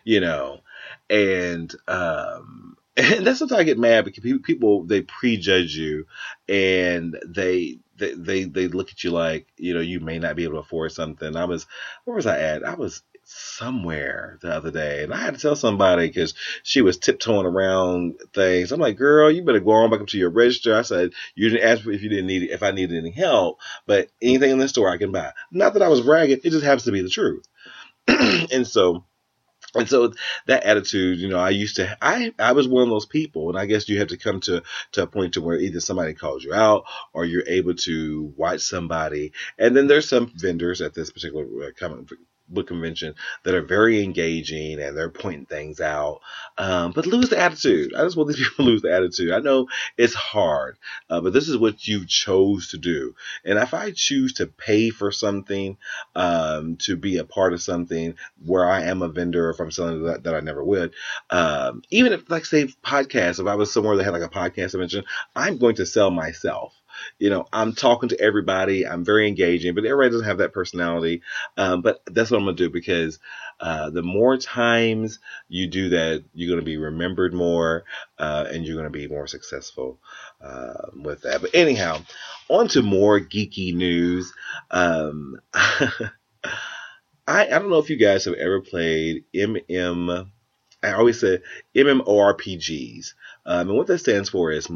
and that's sometimes I get mad because people they prejudge you and they look at you like, you may not be able to afford something. Where was I at? I was somewhere the other day and I had to tell somebody because she was tiptoeing around things. I'm like, girl, you better go on back up to your register. I said, you didn't ask me if I needed any help, but anything in the store I can buy. Not that I was bragging. It just happens to be the truth. And so that attitude, I was one of those people, and I guess you have to come to a point to where either somebody calls you out or you're able to watch somebody. And then there's some vendors at this particular book convention that are very engaging and they're pointing things out, but lose the attitude. I just want these people to lose the attitude. I know it's hard, but this is what you chose to do. And if I choose to pay for something, to be a part of something where I am a vendor, if I'm selling that I never would, even if, like, say, podcasts, if I was somewhere that had like a podcast convention, I'm going to sell myself. I'm talking to everybody. I'm very engaging, but everybody doesn't have that personality. But that's what I'm going to do because the more times you do that, you're going to be remembered more and you're going to be more successful with that. But anyhow, on to more geeky news. I don't know if you guys have ever played I always say MMORPGs. And what that stands for is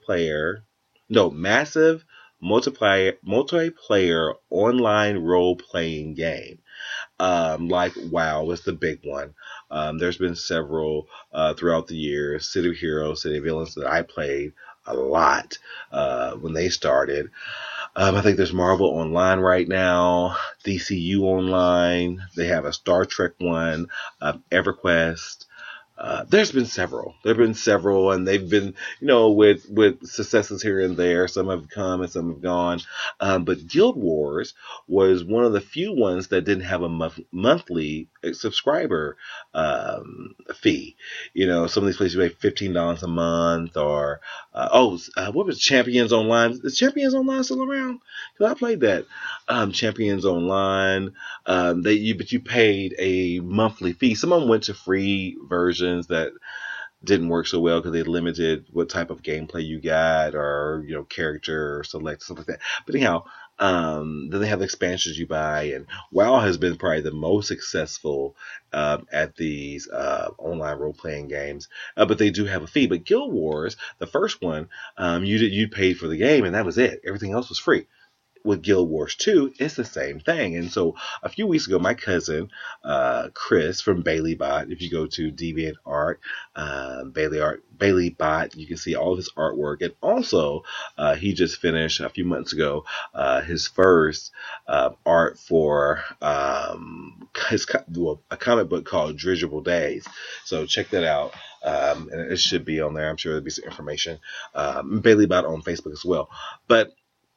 massive multiplayer online role-playing game. Like WoW is the big one. There's been several throughout the years. City of Heroes, City of Villains that I played a lot when they started. I think there's Marvel Online right now, DCU Online. They have a Star Trek one, EverQuest. There's been several. And they've been, with successes here and there. Some have come and some have gone. But Guild Wars was one of the few ones that didn't have a monthly subscriber fee. Some of these places pay $15 a month, or what was Champions Online? Is Champions Online still around? Because I played that. Champions Online. But you paid a monthly fee. Some of them went to free versions that didn't work so well because they limited what type of gameplay you got, or character select, stuff like that. But anyhow, then they have the expansions you buy, and WoW has been probably the most successful at these online role playing games. But they do have a fee. But Guild Wars, the first one, you paid for the game, and that was it. Everything else was free. With Guild Wars 2, it's the same thing. And so a few weeks ago, my cousin, Chris from BaileyBot, if you go to DeviantArt, BaileyBot, you can see all of his artwork. And also, he just finished a few months ago, his first art for a comic book called Dirigible Days. So check that out. And it should be on there. I'm sure there'll be some information. BaileyBot on Facebook as well. But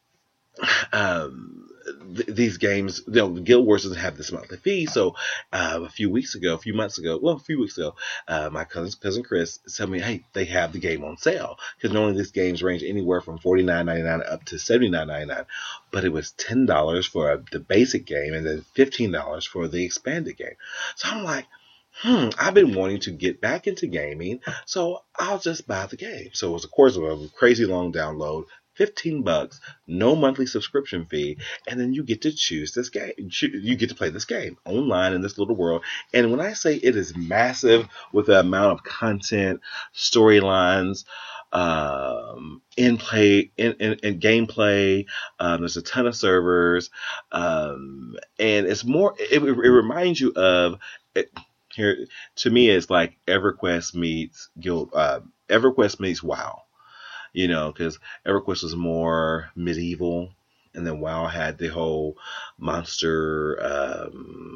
these games, Guild Wars doesn't have this monthly fee. So a few months ago, my cousin Chris told me, hey, they have the game on sale, because normally these games range anywhere from $49.99 up to $79.99, but it was $10 for the basic game and then $15 for the expanded game. So I'm like, I've been wanting to get back into gaming, so I'll just buy the game. So it was, of course, a crazy long download. $15, no monthly subscription fee, and then you get to choose this game. You get to play this game online in this little world. And when I say it is massive with the amount of content, storylines, in gameplay, there's a ton of servers, and it's more. It reminds you of it. Here, to me, it's like EverQuest meets EverQuest meets WoW. Because EverQuest was more medieval, and then WoW had the whole monster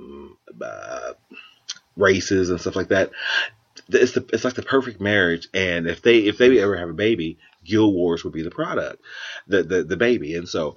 races and stuff like that. It's like the perfect marriage. And if they ever have a baby, Guild Wars would be the product, the baby. And so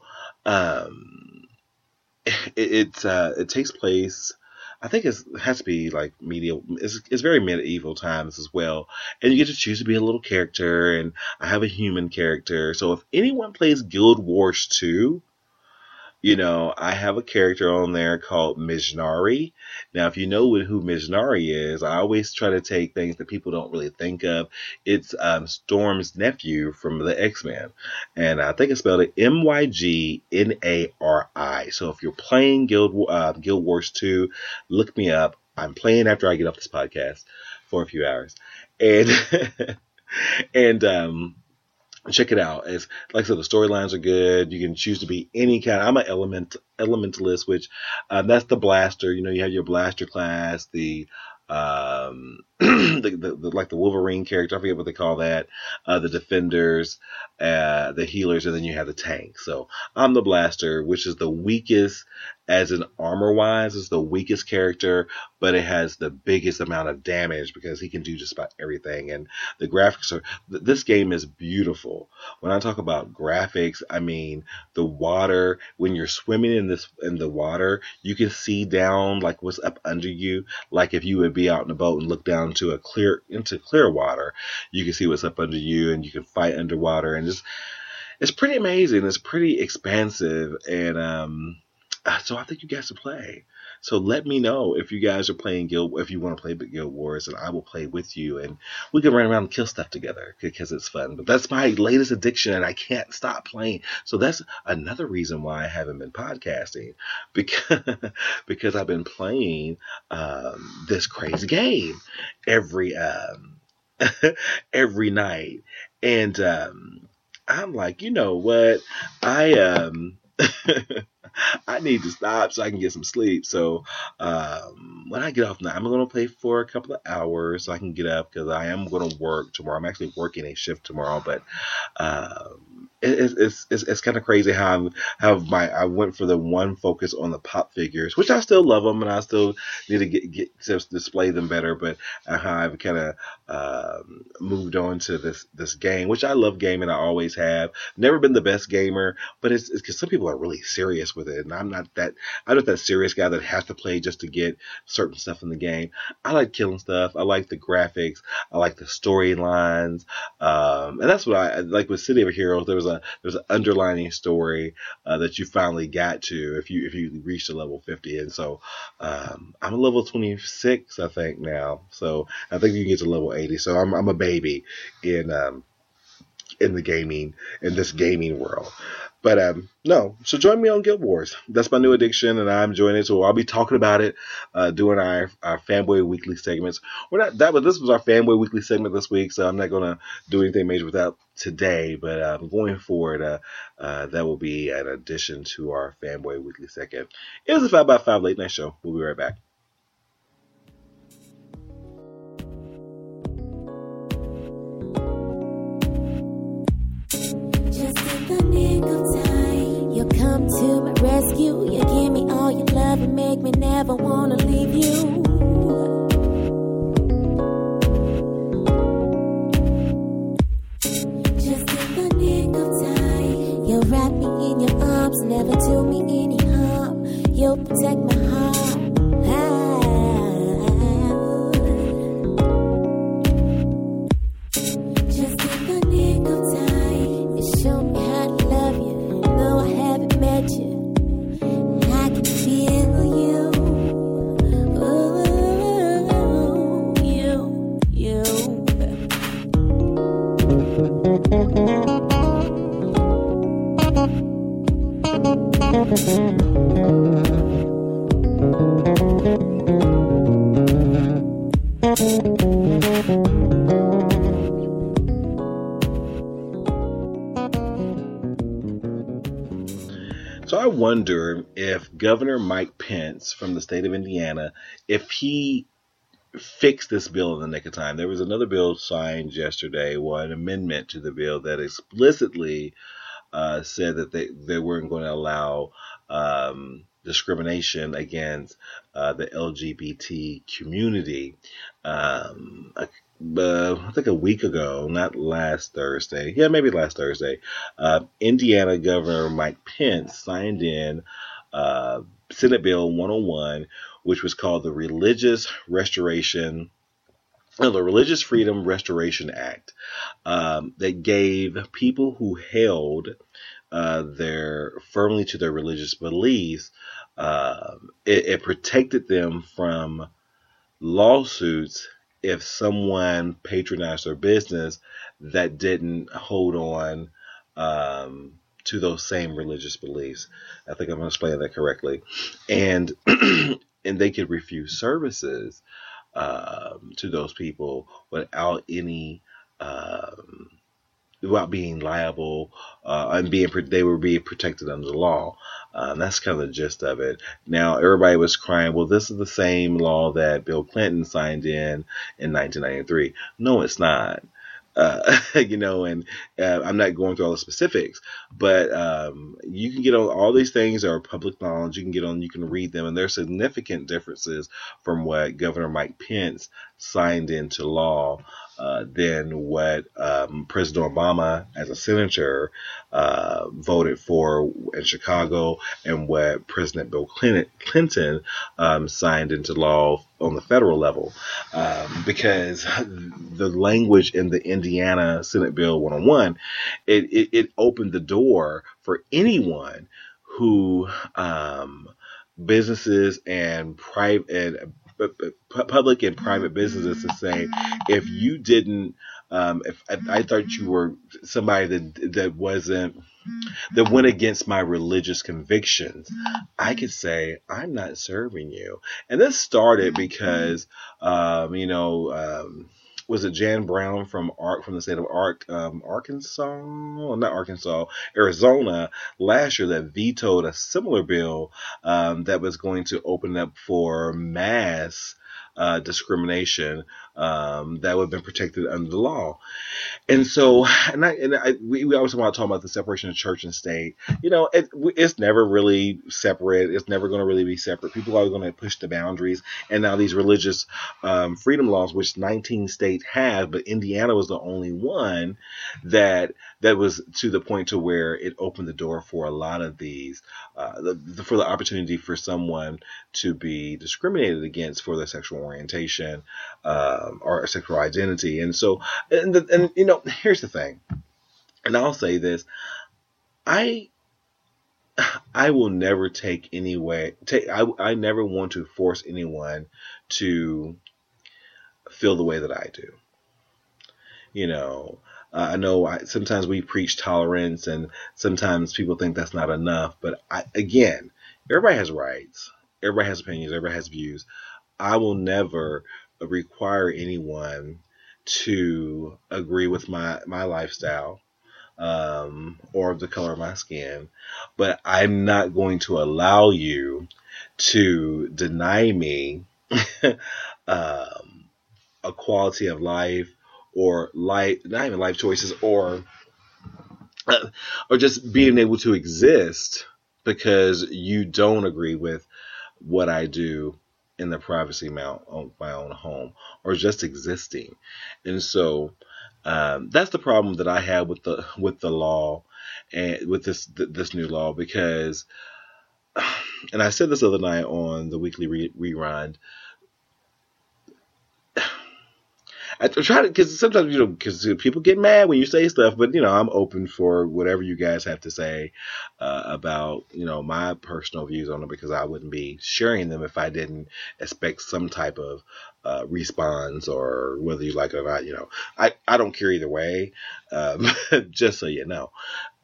it takes place. I think it has to be like medieval. It's very medieval times as well. And you get to choose to be a little character, and I have a human character. So if anyone plays Guild Wars 2, I have a character on there called Mizhnari. Now, if you know who Mizhnari is, I always try to take things that people don't really think of. It's Storm's nephew from the X-Men. And I think it's spelled it Myghnari. So if you're playing Guild Wars 2, look me up. I'm playing after I get off this podcast for a few hours. And check it out. It's like I said, the storylines are good. You can choose to be any kind. I'm an elementalist, which that's the blaster. You have your blaster class, the like the Wolverine character. I forget what they call that. The defenders, the healers, and then you have the tank. So I'm the blaster, which is the weakest, as in armor wise, is the weakest character, but it has the biggest amount of damage because he can do just about everything. And the graphics are, this game is beautiful. When I talk about graphics, I mean the water. When you're swimming in the water, you can see down like what's up under you. Like if you would be out in a boat and look down into clear water, you can see what's up under you, and you can fight underwater, and it's pretty amazing. It's pretty expansive, and so I think you guys should play. So let me know if you guys are playing if you want to play Guild Wars, and I will play with you, and we can run around and kill stuff together because it's fun. But that's my latest addiction, and I can't stop playing. So that's another reason why I haven't been podcasting, because I've been playing this crazy game every night, and I'm like, you know what, I need to stop so I can get some sleep. So when I get off now, I'm going to play for a couple of hours so I can get up, because I am going to work tomorrow. I'm actually working a shift tomorrow, but it's kind of crazy how I went for the one focus on the pop figures, which I still love them, and I still need to get to display them better. But how I've kind of moved on to this game, which I love gaming. I always have. Never been the best gamer, but it's because some people are really serious with it, and I'm not that serious guy that has to play just to get certain stuff in the game. I like killing stuff. I like the graphics. I like the storylines, and that's what I like with City of Heroes. There was there's an underlining story that you finally got to if you reach the level 50. And so I'm a level 26, I think now. So I think you can get to level 80. So I'm a baby in this gaming world. But no, so join me on Guild Wars. That's my new addiction, and I'm enjoying it. So I'll be talking about it, doing our Fanboy Weekly segments. This was our Fanboy Weekly segment this week, so I'm not gonna do anything major with that today. But going forward, that will be an addition to our Fanboy Weekly segment. It was a 5x5 late night show. We'll be right back. You come to my rescue. You give me all your love and make me never wanna leave you. Just in the nick of time, you wrap me in your arms, never do me any harm. You protect my heart. Just in the nick of time, you show me how to love you. I haven't met you, I can feel you. Ooh, you. So I wonder if Governor Mike Pence from the state of Indiana, if he fixed this bill in the nick of time. There was another bill signed yesterday, an amendment to the bill that explicitly said that they weren't going to allow discrimination against the LGBT community. I think a week ago, not last Thursday. Yeah, maybe last Thursday. Indiana Governor Mike Pence signed in Senate Bill 101, which was called the Religious Freedom Restoration Act, that gave people who held firmly to their religious beliefs, it protected them from lawsuits if someone patronized their business that didn't hold on to those same religious beliefs. I think I'm explaining that correctly. And and they could refuse services to those people without any without being liable, and they were being protected under the law. That's kind of the gist of it. Now, everybody was crying, well, this is the same law that Bill Clinton signed in 1993. No, it's not. And I'm not going through all the specifics, but you can get on all these things are public knowledge. You can read them, and there's significant differences from what Governor Mike Pence signed into law than what President Obama, as a senator, voted for in Chicago, and what President Bill Clinton signed into law on the federal level, because the language in the Indiana Senate Bill 101, it opened the door for anyone who businesses and public and private businesses to say, if you didn't, if I thought you were somebody that went against my religious convictions, I could say, I'm not serving you. And this started because, was it Jan Brown from the state of Arizona last year that vetoed a similar bill that was going to open up for mass discrimination that would have been protected under the law. And so, we always want to talk about the separation of church and state. It's never really separate. It's never going to really be separate. People are going to push the boundaries. And now these religious freedom laws, which 19 states have, but Indiana was the only one that was to the point to where it opened the door for a lot of these, for the opportunity for someone to be discriminated against for their sexual orientation or sexual identity. And so, here's the thing, and I'll say this, I I will never I never want to force anyone to feel the way that I do. You know, I know sometimes we preach tolerance, and sometimes people think that's not enough. But again, everybody has rights, everybody has opinions, everybody has views. I will never require anyone to agree with my lifestyle, or the color of my skin, but I'm not going to allow you to deny me a quality of life, or life, not even life choices, or just being able to exist because you don't agree with what I do in the privacy of my own home, or just existing. And so that's the problem that I have with the law, and with this new law, because, and I said this the other night on the weekly rerun. I try to, because sometimes, because people get mad when you say stuff, but, I'm open for whatever you guys have to say about, my personal views on it, because I wouldn't be sharing them if I didn't expect some type of response, or whether you like it or not. I don't care either way, just so you know.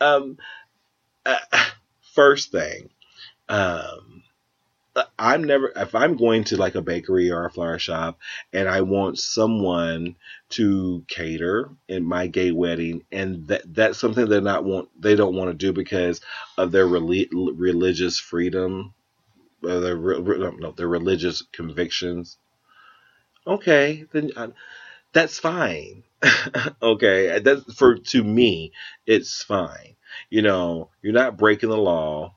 First thing, if I'm going to like a bakery or a flower shop, and I want someone to cater in my gay wedding, and that's something they don't want to do because of their religious freedom, or their religious convictions. Okay, then that's fine. Okay, to me, it's fine. You're not breaking the law.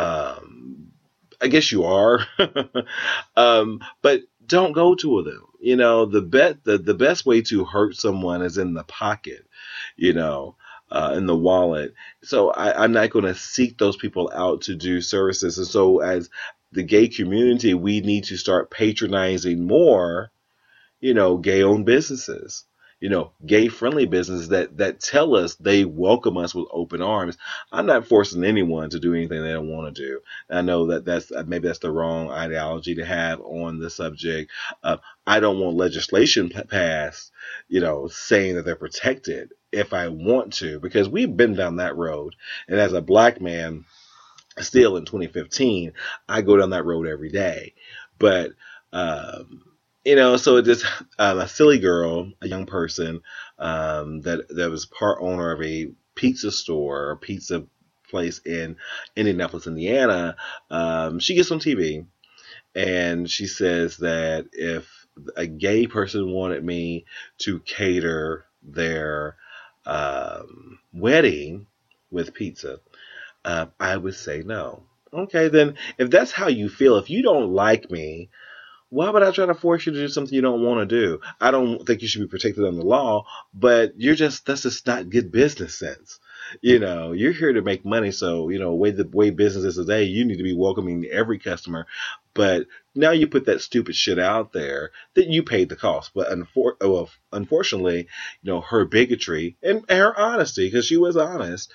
I guess you are, but don't go to them. The best way to hurt someone is in the pocket, in the wallet. So I'm not going to seek those people out to do services. And so as the gay community, we need to start patronizing more, gay-owned businesses. Gay-friendly businesses that tell us they welcome us with open arms. I'm not forcing anyone to do anything they don't want to do. I know that's maybe that's the wrong ideology to have on the subject. I don't want legislation passed, saying that they're protected if I want to, because we've been down that road. And as a black man, still in 2015, I go down that road every day. But, so it just, a silly girl, a young person, that was part owner of a pizza store, or pizza place in Indianapolis, Indiana. She gets on TV, and she says that if a gay person wanted me to cater their wedding with pizza, I would say no. Okay, then if that's how you feel, if you don't like me, why would I try to force you to do something you don't want to do? I don't think you should be protected under the law, but that's just not good business sense. You're here to make money. So, the way business is today, you need to be welcoming every customer. But now you put that stupid shit out there that you paid the cost. But unfortunately, her bigotry and her honesty, because she was honest,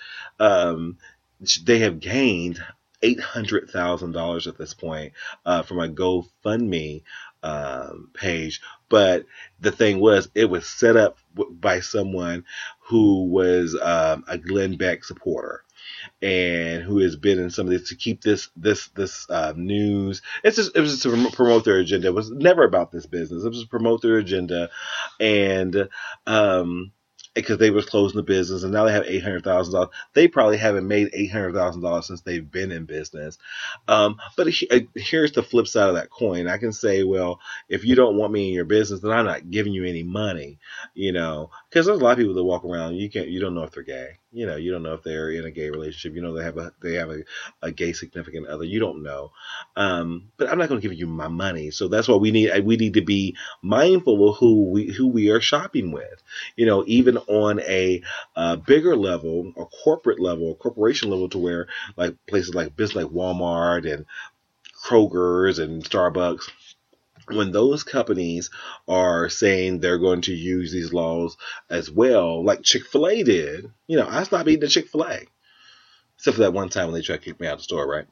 they have gained $800,000 at this point from a GoFundMe page. But the thing was, it was set up by someone who was a Glenn Beck supporter, and who has been in some of this to keep this news. It was just to promote their agenda. It was never about this business. It was to promote their agenda, and because they were closing the business, and now they have $800,000. They probably haven't made $800,000 since they've been in business. But here's the flip side of that coin. I can say, well, if you don't want me in your business, then I'm not giving you any money, because there's a lot of people that walk around. You don't know if they're gay. You don't know if they're in a gay relationship. They have a gay significant other. You don't know. But I'm not going to give you my money. So that's why we need to be mindful of who we are shopping with. Even on a bigger level, a corporate level, a corporation level, to where like places like business like Walmart and Kroger's and Starbucks, when those companies are saying they're going to use these laws as well, like Chick-fil-A did, I stopped eating at Chick-fil-A. Except for that one time when they tried to kick me out of the store, right?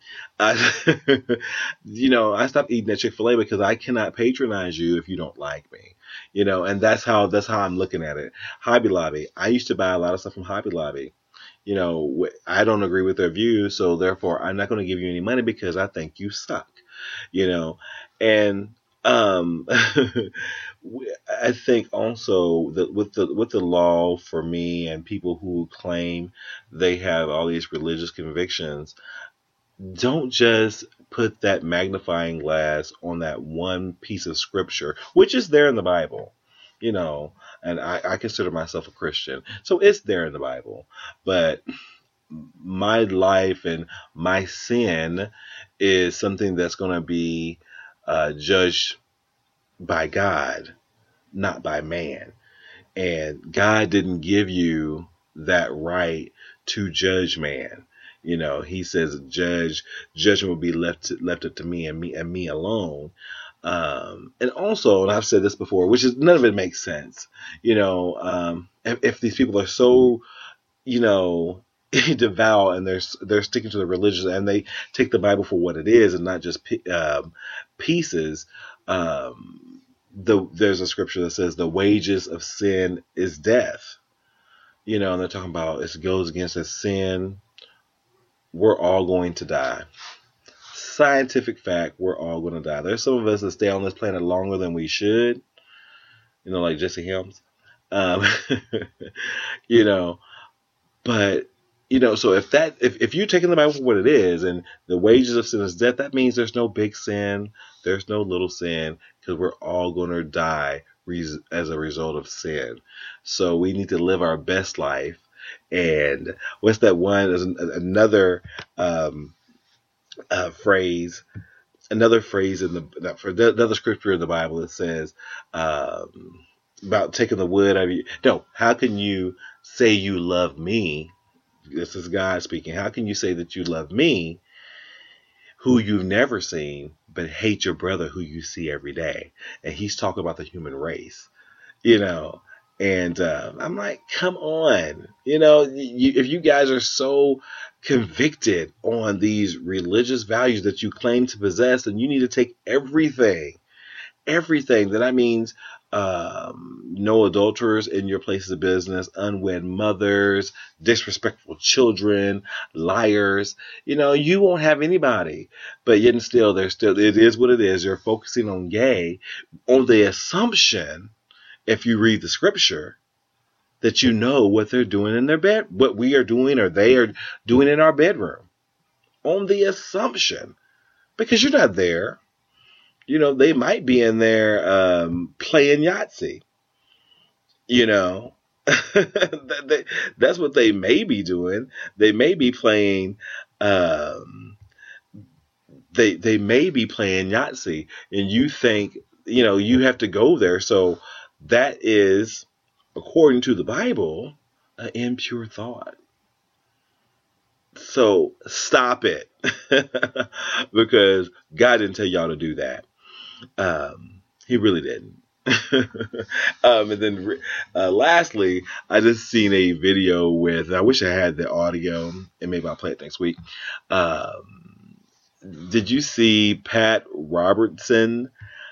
I stopped eating at Chick-fil-A because I cannot patronize you if you don't like me. And that's how I'm looking at it. Hobby Lobby. I used to buy a lot of stuff from Hobby Lobby. I don't agree with their views, so therefore I'm not going to give you any money because I think you suck. And I think also that with the law, for me and people who claim they have all these religious convictions, don't just put that magnifying glass on that one piece of scripture, which is there in the Bible, and I consider myself a Christian, so it's there in the Bible, but my life and my sin is something that's going to be judged by God, not by man. And God didn't give you that right to judge man. He says judgment will be left up to me and me alone. And also, and I've said this before, which is none of it makes sense. If these people are so, devout and they're sticking to the religion and they take the Bible for what it is and not just pieces. There's a scripture that says the wages of sin is death. And they're talking about it goes against a sin. We're all going to die. Scientific fact, we're all going to die. There's some of us that stay on this planet longer than we should. Like Jesse Helms. But so if you're taking the Bible for what it is and the wages of sin is death, that means there's no big sin, there's no little sin, because we're all going to die as a result of sin. So we need to live our best life. And what's that one? There's another phrase in another scripture in the Bible that says about taking the wood out of you. No, how can you say you love me? This is God speaking. How can you say that you love me, who you've never seen, but hate your brother who you see every day? And he's talking about the human race, and I'm like, come on, if you guys are so convicted on these religious values that you claim to possess, then you need to take everything. That means no adulterers in your places of business, unwed mothers, disrespectful children, liars. You won't have anybody, but yet and still, it is what it is. You're focusing on gay on the assumption, if you read the scripture, that what they're doing in their bed, what we are doing or they are doing in our bedroom, on the assumption, because you're not there. They might be in there playing Yahtzee. That's what they may be doing. They may be playing. They may be playing Yahtzee, and you think you have to go there. So that is, according to the Bible, an impure thought. So stop it, because God didn't tell y'all to do that. He really didn't. And then lastly, I just seen a video with, I wish I had the audio and maybe I'll play it next week. Did you see Pat Robertson?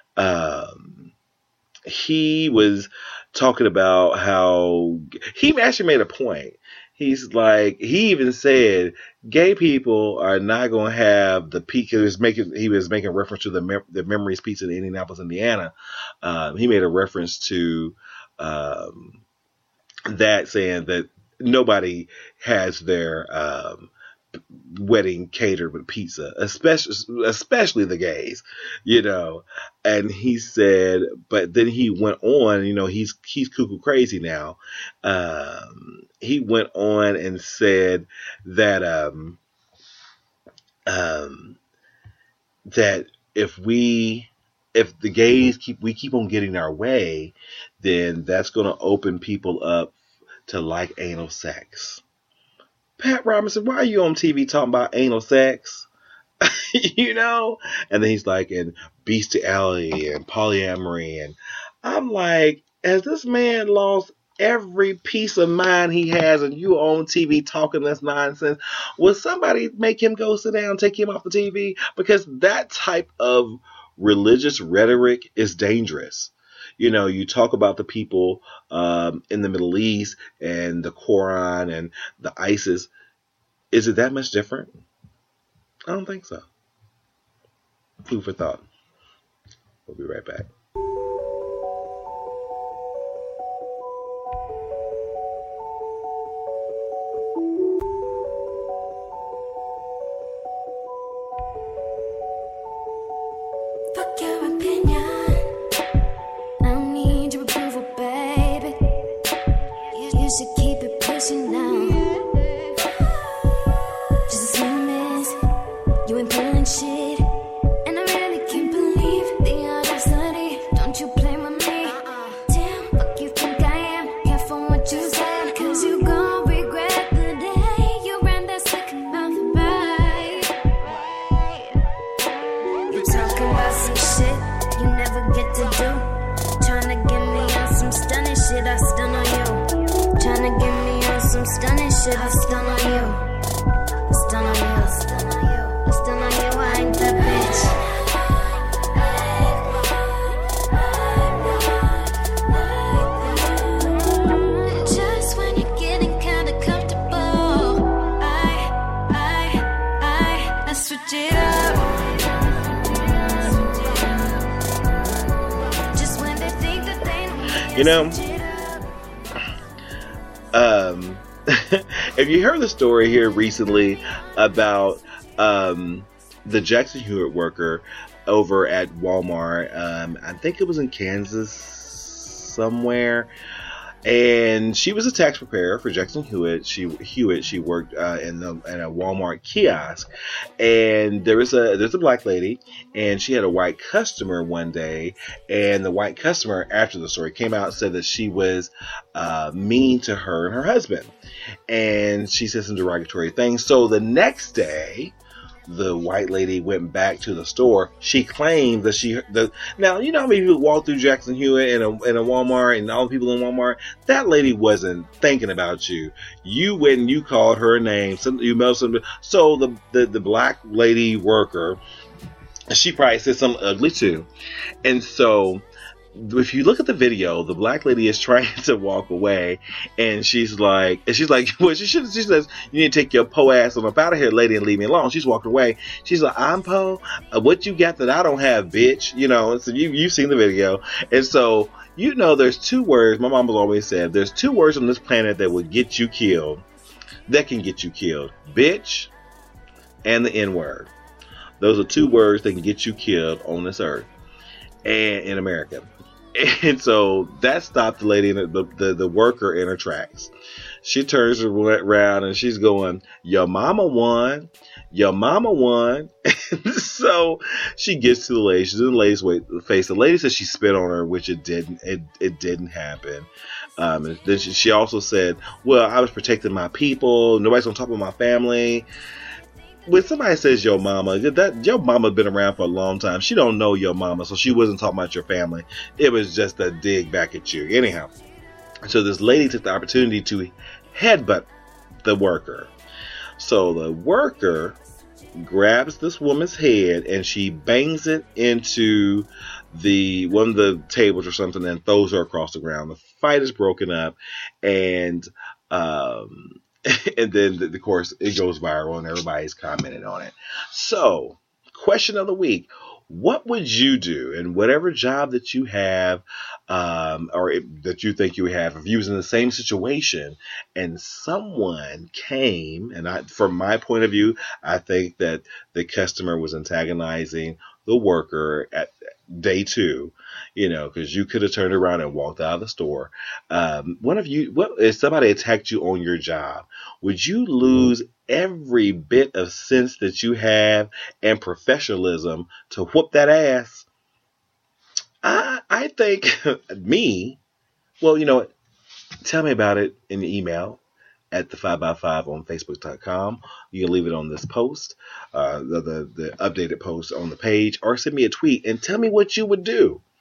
He was talking about how he actually made a point. He's like, he even said gay people are not going to have the peak. He was making reference to the Memories Pizza in Indianapolis, Indiana. He made a reference to that, saying that nobody has their wedding catered with pizza, especially the gays, and he said, but then he went on, he's cuckoo crazy now. He went on and said that that if the gays keep on getting our way, then that's going to open people up to like anal sex. Pat Robinson, why are you on TV talking about anal sex? And then he's like, and bestiality and polyamory. And I'm like, has this man lost every piece of mind he has, and you on TV talking this nonsense, will somebody make him go sit down, take him off the TV? Because that type of religious rhetoric is dangerous. You know, you talk about the people in the Middle East and the Quran and the ISIS. Is it that much different? I don't think so. Food for thought. We'll be right back. Fuck your opinion. I don't need your approval, baby. You should keep it pushing now. Just assume this, you ain't pulling shit. And I really can't believe the audacity. Don't you play with me? Damn, fuck you think I am? Careful what you say, cause you gon' regret the day you ran that second mouth right. You talking about some shit you never get to do. Tryna get me on some stunning shit, I stun on you. Tryna get me on some stunning shit, I stun on you. Stun on you, stun on you, stun on you, I ain't that bitch. Just when you're getting kinda comfortable, I switch it up. Just when they think that they know, You know, switch it up. If you heard the story here recently about the Jackson Hewitt worker over at Walmart, I think it was in Kansas somewhere, and she was a tax preparer for Jackson Hewitt. She worked in a Walmart kiosk, and there's a black lady, and she had a white customer one day, and the white customer, after the story came out, said that she was mean to her and her husband, and she said some derogatory things. So the next day, the white lady went back to the store. She claimed that now, you know how many people walk through Jackson Hewitt in a Walmart, and all the people in Walmart, that lady wasn't thinking about you. You went and you called her a name. You mailed something. So the black lady worker, she probably said something ugly too. And so if you look at the video, the black lady is trying to walk away, and she's like, well, she says, you need to take your po ass on up out of here, lady, and leave me alone. She's walking away. She's like, I'm po? What you got that I don't have, bitch? You know, so you've seen the video. And so, you know, there's two words, my mom has always said, there's two words on this planet that will get you killed, that can get you killed. Bitch and the N-word. Those are two words that can get you killed on this earth and in America. And so that stopped the lady, the worker, in her tracks. She turns around and she's going, your mama won. Your mama won. So she gets to the lady. She's in the lady's face. The lady says she spit on her, which it didn't. It didn't happen. And then she also said, well, I was protecting my people. Nobody's on top of my family. When somebody says your mama, that your mama been around for a long time. She don't know your mama, so she wasn't talking about your family. It was just a dig back at you. Anyhow, so this lady took the opportunity to headbutt the worker. So the worker grabs this woman's head and she bangs it into one of the tables or something and throws her across the ground. The fight is broken up, and and then, of course, it goes viral and everybody's commenting on it. So, question of the week. What would you do in whatever job that you have, that you think you have, if you was in the same situation and someone came, and from my point of view, I think that the customer was antagonizing the worker at day 2, you know, because you could have turned around and walked out of the store. What if somebody attacked you on your job? Would you lose every bit of sense that you have and professionalism to whoop that ass? I think well, you know what? Tell me about it in the email at the 5x5 on Facebook.com. You can leave it on this post, the updated post on the page, or send me a tweet and tell me what you would do.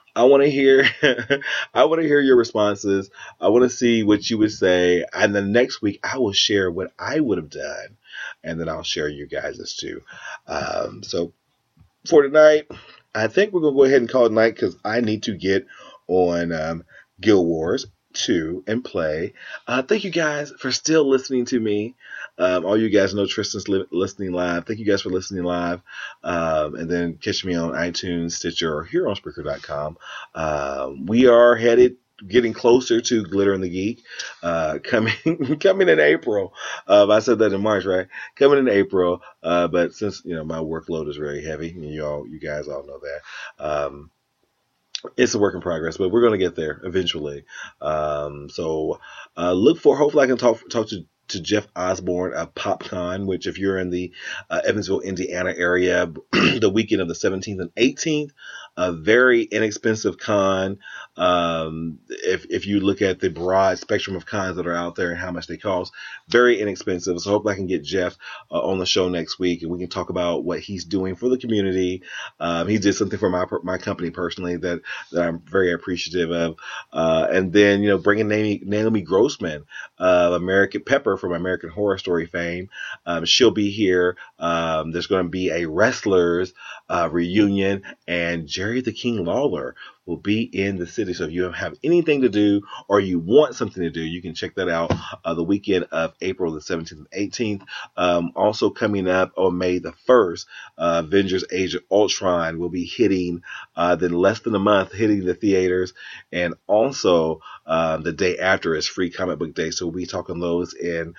I want to hear, I want to hear your responses. I want to see what you would say. And then next week, I will share what I would have done. And then I'll share you guys' too. So for tonight, I think we're going to go ahead and call it night because I need to get on Guild Wars 2 and play. Thank you guys for still listening to me. All you guys know Tristan's listening live. Thank you guys for listening live. And then catch me on iTunes, Stitcher, or here on Spreaker.com. We are getting closer to Glitter and the Geek, coming in April. I said that in March, right? Coming in April. But since, my workload is very heavy, and you guys all know that. It's a work in progress, but we're going to get there eventually. So look for, hopefully I can talk to Jeff Osborne of PopCon, which if you're in the Evansville, Indiana area, the weekend of the 17th and 18th, a very inexpensive con. If you look at the broad spectrum of cons that are out there and how much they cost, very inexpensive. So hopefully I can get Jeff on the show next week and we can talk about what he's doing for the community. He did something for my company personally that I'm very appreciative of. And then, bringing Naomi Grossman, American Pepper from American Horror Story fame. She'll be here. There's going to be a wrestlers reunion, and Jerry the King Lawler will be in the city. So if you have anything to do or you want something to do, you can check that out the weekend of April the 17th and 18th. Also coming up on May the 1st, Avengers Age of Ultron will be hitting, then less than a month, hitting the theaters. And also the day after is Free Comic Book Day. So we'll be talking those in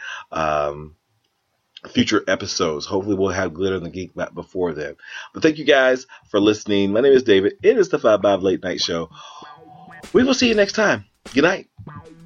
future episodes. Hopefully we'll have Glitter and the Geek back before then. But thank you guys for listening. My name is David. It is the 5 Late Night Show. We will see you next time. Good night.